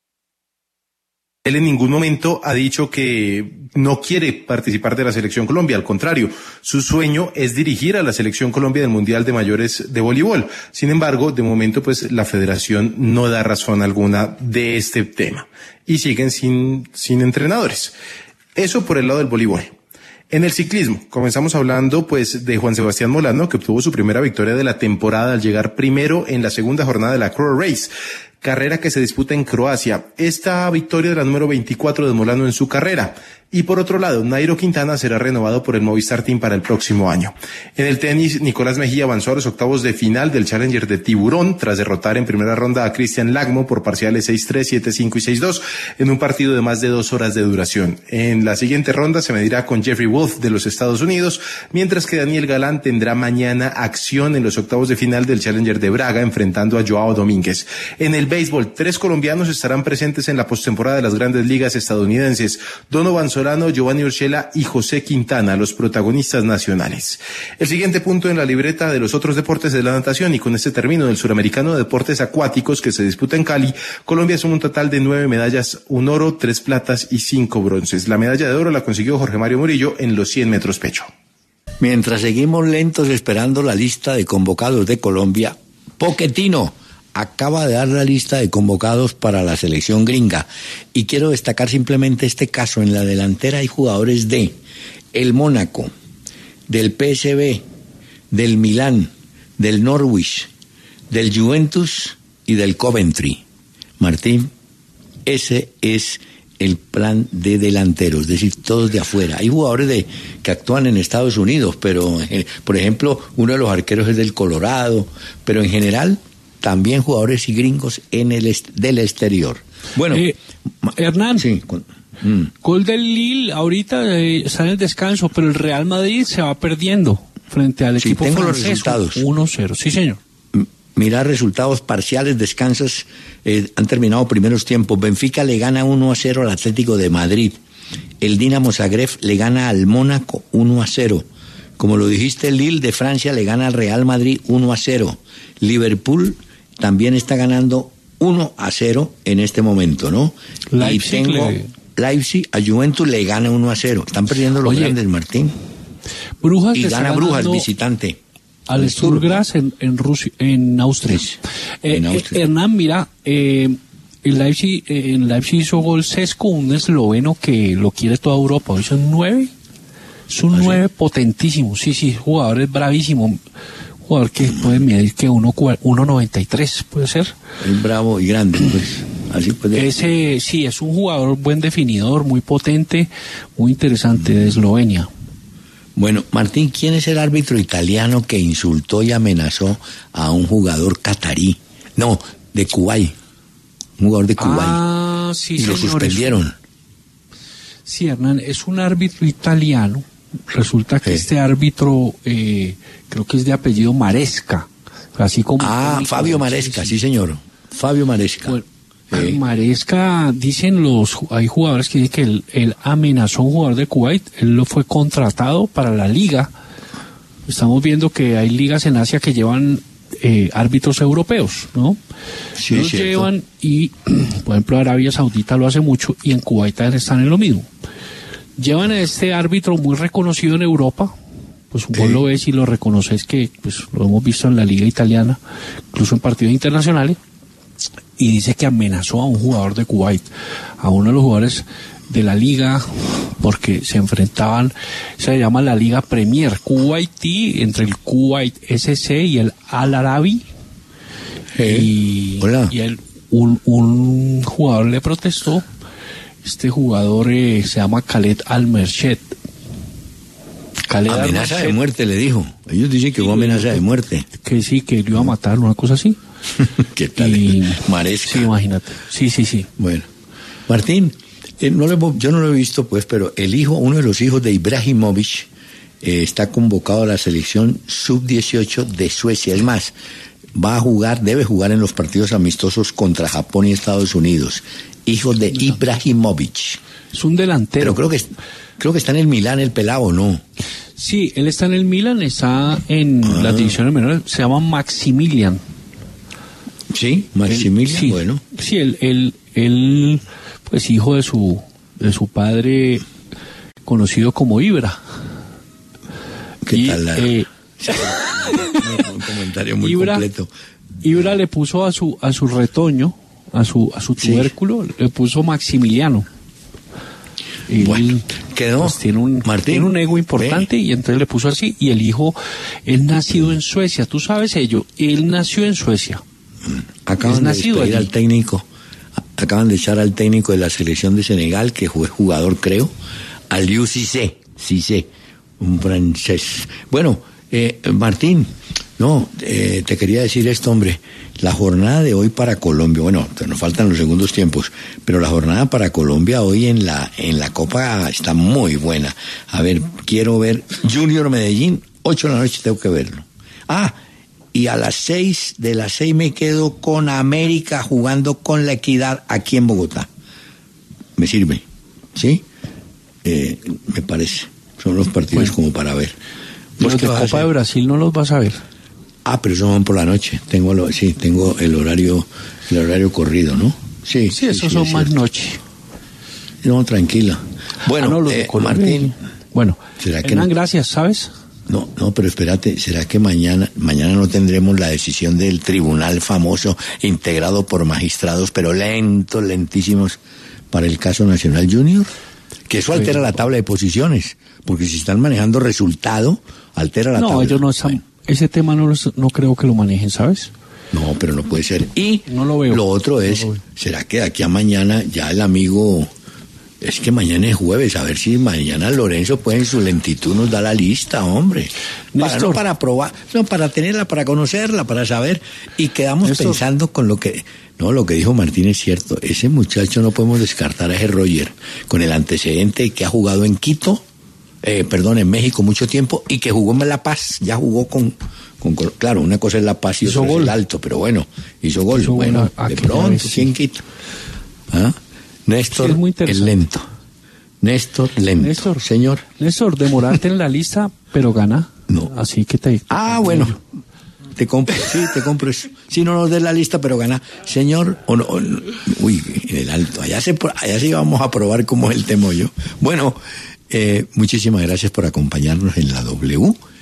Él en ningún momento ha dicho que no quiere participar de la Selección Colombia. Al contrario, su sueño es dirigir a la Selección Colombia del Mundial de Mayores de Voleibol. Sin embargo, de momento, pues, la federación no da razón alguna de este tema. Y siguen sin, sin entrenadores. Eso por el lado del voleibol. En el ciclismo, comenzamos hablando pues de Juan Sebastián Molano, que obtuvo su primera victoria de la temporada al llegar primero en la segunda jornada de la Crow Race, carrera que se disputa en Croacia. Esta victoria de la número veinticuatro de Molano en su carrera. Y por otro lado, Nairo Quintana será renovado por el Movistar Team para el próximo año. En el tenis, Nicolás Mejía avanzó a los octavos de final del Challenger de Tiburón tras derrotar en primera ronda a Cristian Lagmo por parciales seis tres, siete cinco y seis dos en un partido de más de dos horas de duración. En la siguiente ronda se medirá con Jeffrey Wolf de los Estados Unidos, mientras que Daniel Galán tendrá mañana acción en los octavos de final del Challenger de Braga enfrentando a Joao Domínguez. En el béisbol, tres colombianos estarán presentes en la postemporada de las grandes ligas estadounidenses. Donovan Solano, Giovanni Urshela y José Quintana, los protagonistas nacionales. El siguiente punto en la libreta de los otros deportes de la natación, y con este término del Suramericano de Deportes Acuáticos que se disputa en Cali, Colombia suma un total de nueve medallas, un oro, tres platas y cinco bronces. La medalla de oro la consiguió Jorge Mario Murillo en los cien metros pecho. Mientras seguimos lentos esperando la lista de convocados de Colombia, Pochettino acaba de dar la lista de convocados para la selección gringa. Y quiero destacar simplemente este caso. En la delantera hay jugadores de el Mónaco, del P S V, del Milán, del Norwich, del Juventus y del Coventry. Martín, ese es el plan de delanteros, es decir, todos de afuera. Hay jugadores de, que actúan en Estados Unidos, pero, eh, por ejemplo, uno de los arqueros es del Colorado, pero en general también jugadores y gringos en el est- del exterior. Bueno, eh, Hernán, sí, con, mm. gol del Lille, ahorita eh, está en el descanso, pero el Real Madrid se va perdiendo frente al Sí, equipo tengo los francés. resultados. uno cero, sí señor. Mira resultados parciales, descansos, eh, han terminado primeros tiempos. Benfica le gana uno a cero al Atlético de Madrid. El Dinamo Zagreb le gana al Mónaco uno a cero. Como lo dijiste, el Lille de Francia le gana al Real Madrid uno a cero. Liverpool también está ganando uno a cero en este momento, ¿no? Leipzig y tengo le... Leipzig a Juventus le gana uno a cero. Están perdiendo los Oye, grandes, Martín. Brujas Y le está gana Brujas ganando visitante. al Sturgras en, en Rusia, en Austria. Sí, Eh, en Austria. eh, Hernán, mira, eh, el Leipzig, eh, en Leipzig hizo gol Sesco, un esloveno que lo quiere toda Europa. Hoy son nueve. Es un ¿Ah, sí? nueve potentísimo. Sí, sí, jugador es bravísimo. Jugador que puede medir que uno noventa y tres, puede ser. Es bravo y grande, pues. Así puede. Ese, sí, es un jugador buen definidor, muy potente, muy interesante de Eslovenia. Bueno, Martín, ¿quién es el árbitro italiano que insultó y amenazó a un jugador catarí? No, de Kuwait. Un jugador de Kuwait. Ah, sí, y lo señor, suspendieron. es- Sí, Hernán, es un árbitro italiano. Resulta que Sí. este árbitro, eh, creo que es de apellido Maresca. Así como. Ah, técnico, Fabio Maresca, sí, señor. Fabio Maresca. Bueno, Sí. Maresca, dicen los, hay jugadores que dicen que él, él amenazó a un jugador de Kuwait, él lo fue contratado para la liga. Estamos viendo que hay ligas en Asia que llevan eh, árbitros europeos, ¿no? Sí, los cierto. llevan y, por ejemplo, Arabia Saudita lo hace mucho y en Kuwait también están en lo mismo. Llevan a este árbitro muy reconocido en Europa, pues vos Sí. lo ves y lo reconoces que pues lo hemos visto en la liga italiana, incluso en partidos internacionales, y dice que amenazó a un jugador de Kuwait, a uno de los jugadores de la liga, porque se enfrentaban, se llama la Liga Premier Kuwaití, entre el Kuwait S C y el Al Arabi, y, Hola. y él, un, un jugador le protestó. Este jugador eh, se llama Khaled Al-Merched. Khaled Amenaza de Al-Merched, muerte, le dijo. Ellos dicen que fue amenaza de muerte. que sí, que lo iba a matar, una cosa así. ¿Qué tal? Y- Maresca. Sí, imagínate. Sí, sí, sí. Bueno, Martín, eh, no lo hemos- yo no lo he visto, pues, pero el hijo, uno de los hijos de Ibrahimovic, eh, está convocado a la selección sub dieciocho de Suecia. Es más, va a jugar, debe jugar en los partidos amistosos contra Japón y Estados Unidos. Hijo de Ibrahimovic. Es un delantero. Pero creo que creo que está en el Milán el pelado, ¿no? Sí, él está en el Milan, está en Ah. las divisiones menores, se llama Maximilian. Sí, Maximilian, Él- sí, bueno. Sí, él, él, él, pues hijo de su, de su padre conocido como Ibra. ¿Qué Y, tal? La... eh, Un comentario muy Ibra, completo. Ibra le puso a su, a su retoño, a su, a su Sí. tubérculo, le puso Maximiliano. Y Bueno, él, quedó. pues, tiene un, Martín, tiene un ego importante ve. y entonces le puso así. Y el hijo, él nacido en Suecia, tú sabes ello, él nació en Suecia. Acaban Es de nacido despedir allí. al técnico, a- acaban de echar al técnico de la selección de Senegal, que fue jugador, creo, Aliou Cissé, Cissé, un francés. Bueno, eh, Martín, no, eh, te quería decir esto, hombre, la jornada de hoy para Colombia, bueno, nos faltan los segundos tiempos, pero la jornada para Colombia hoy en la, en la Copa está muy buena. A ver, quiero ver Junior Medellín, ocho de la noche tengo que verlo. Ah, y a las seis, de las seis me quedo con América jugando con la Equidad aquí en Bogotá. Me sirve, ¿sí? Eh, me parece. Son los partidos Bueno. como para ver. ¿Vos Los qué de vas a Copa de hacer? Brasil no los vas a ver. Ah, pero esos son por la noche. Tengo lo, sí, tengo el horario, el horario corrido, ¿no? Sí, Sí, esos son es más cierto. noche. No, tranquila. Bueno, Ah, no, los de eh, Colombia. Martín, Bueno, ¿será que Hernán, no? gracias, ¿sabes? no, no, pero espérate, ¿será que mañana, mañana no tendremos la decisión del tribunal famoso integrado por magistrados, pero lentos, lentísimos, para el caso Nacional Junior? Que eso altera la tabla de posiciones, porque si están manejando resultado, altera la no, tabla. No, ellos no están, bueno. Ese tema no, los, no creo que lo manejen, ¿sabes? No, pero no puede ser. Y no lo veo. Lo otro es, no ¿será que de aquí a mañana ya el amigo... Es que mañana es jueves, a ver si mañana Lorenzo pues en su lentitud nos da la lista, hombre. Para, no para probar, no, para tenerla, para conocerla, para saber. Y quedamos Néstor. pensando con lo que... No, lo que dijo Martín es cierto. Ese muchacho no podemos descartar a ese Roger, con el antecedente que ha jugado en Quito, eh, perdón, en México mucho tiempo, y que jugó en La Paz, ya jugó con... con claro, una cosa es La Paz y otra es el Alto, pero bueno, hizo gol. Hizo bueno, gol de pronto, ¿quién quita? ¿Ah? Néstor, sí, es el lento. Néstor, lento. Néstor, señor. Néstor, demorarte en la lista, pero gana. No. Así que te... Ah, bueno. Te compro, sí, te compro eso. Si no nos des la lista, pero gana. Señor, o no, o no, uy, en el Alto. Allá se, allá sí vamos a probar cómo es el temollo. Bueno, eh, muchísimas gracias por acompañarnos en la W.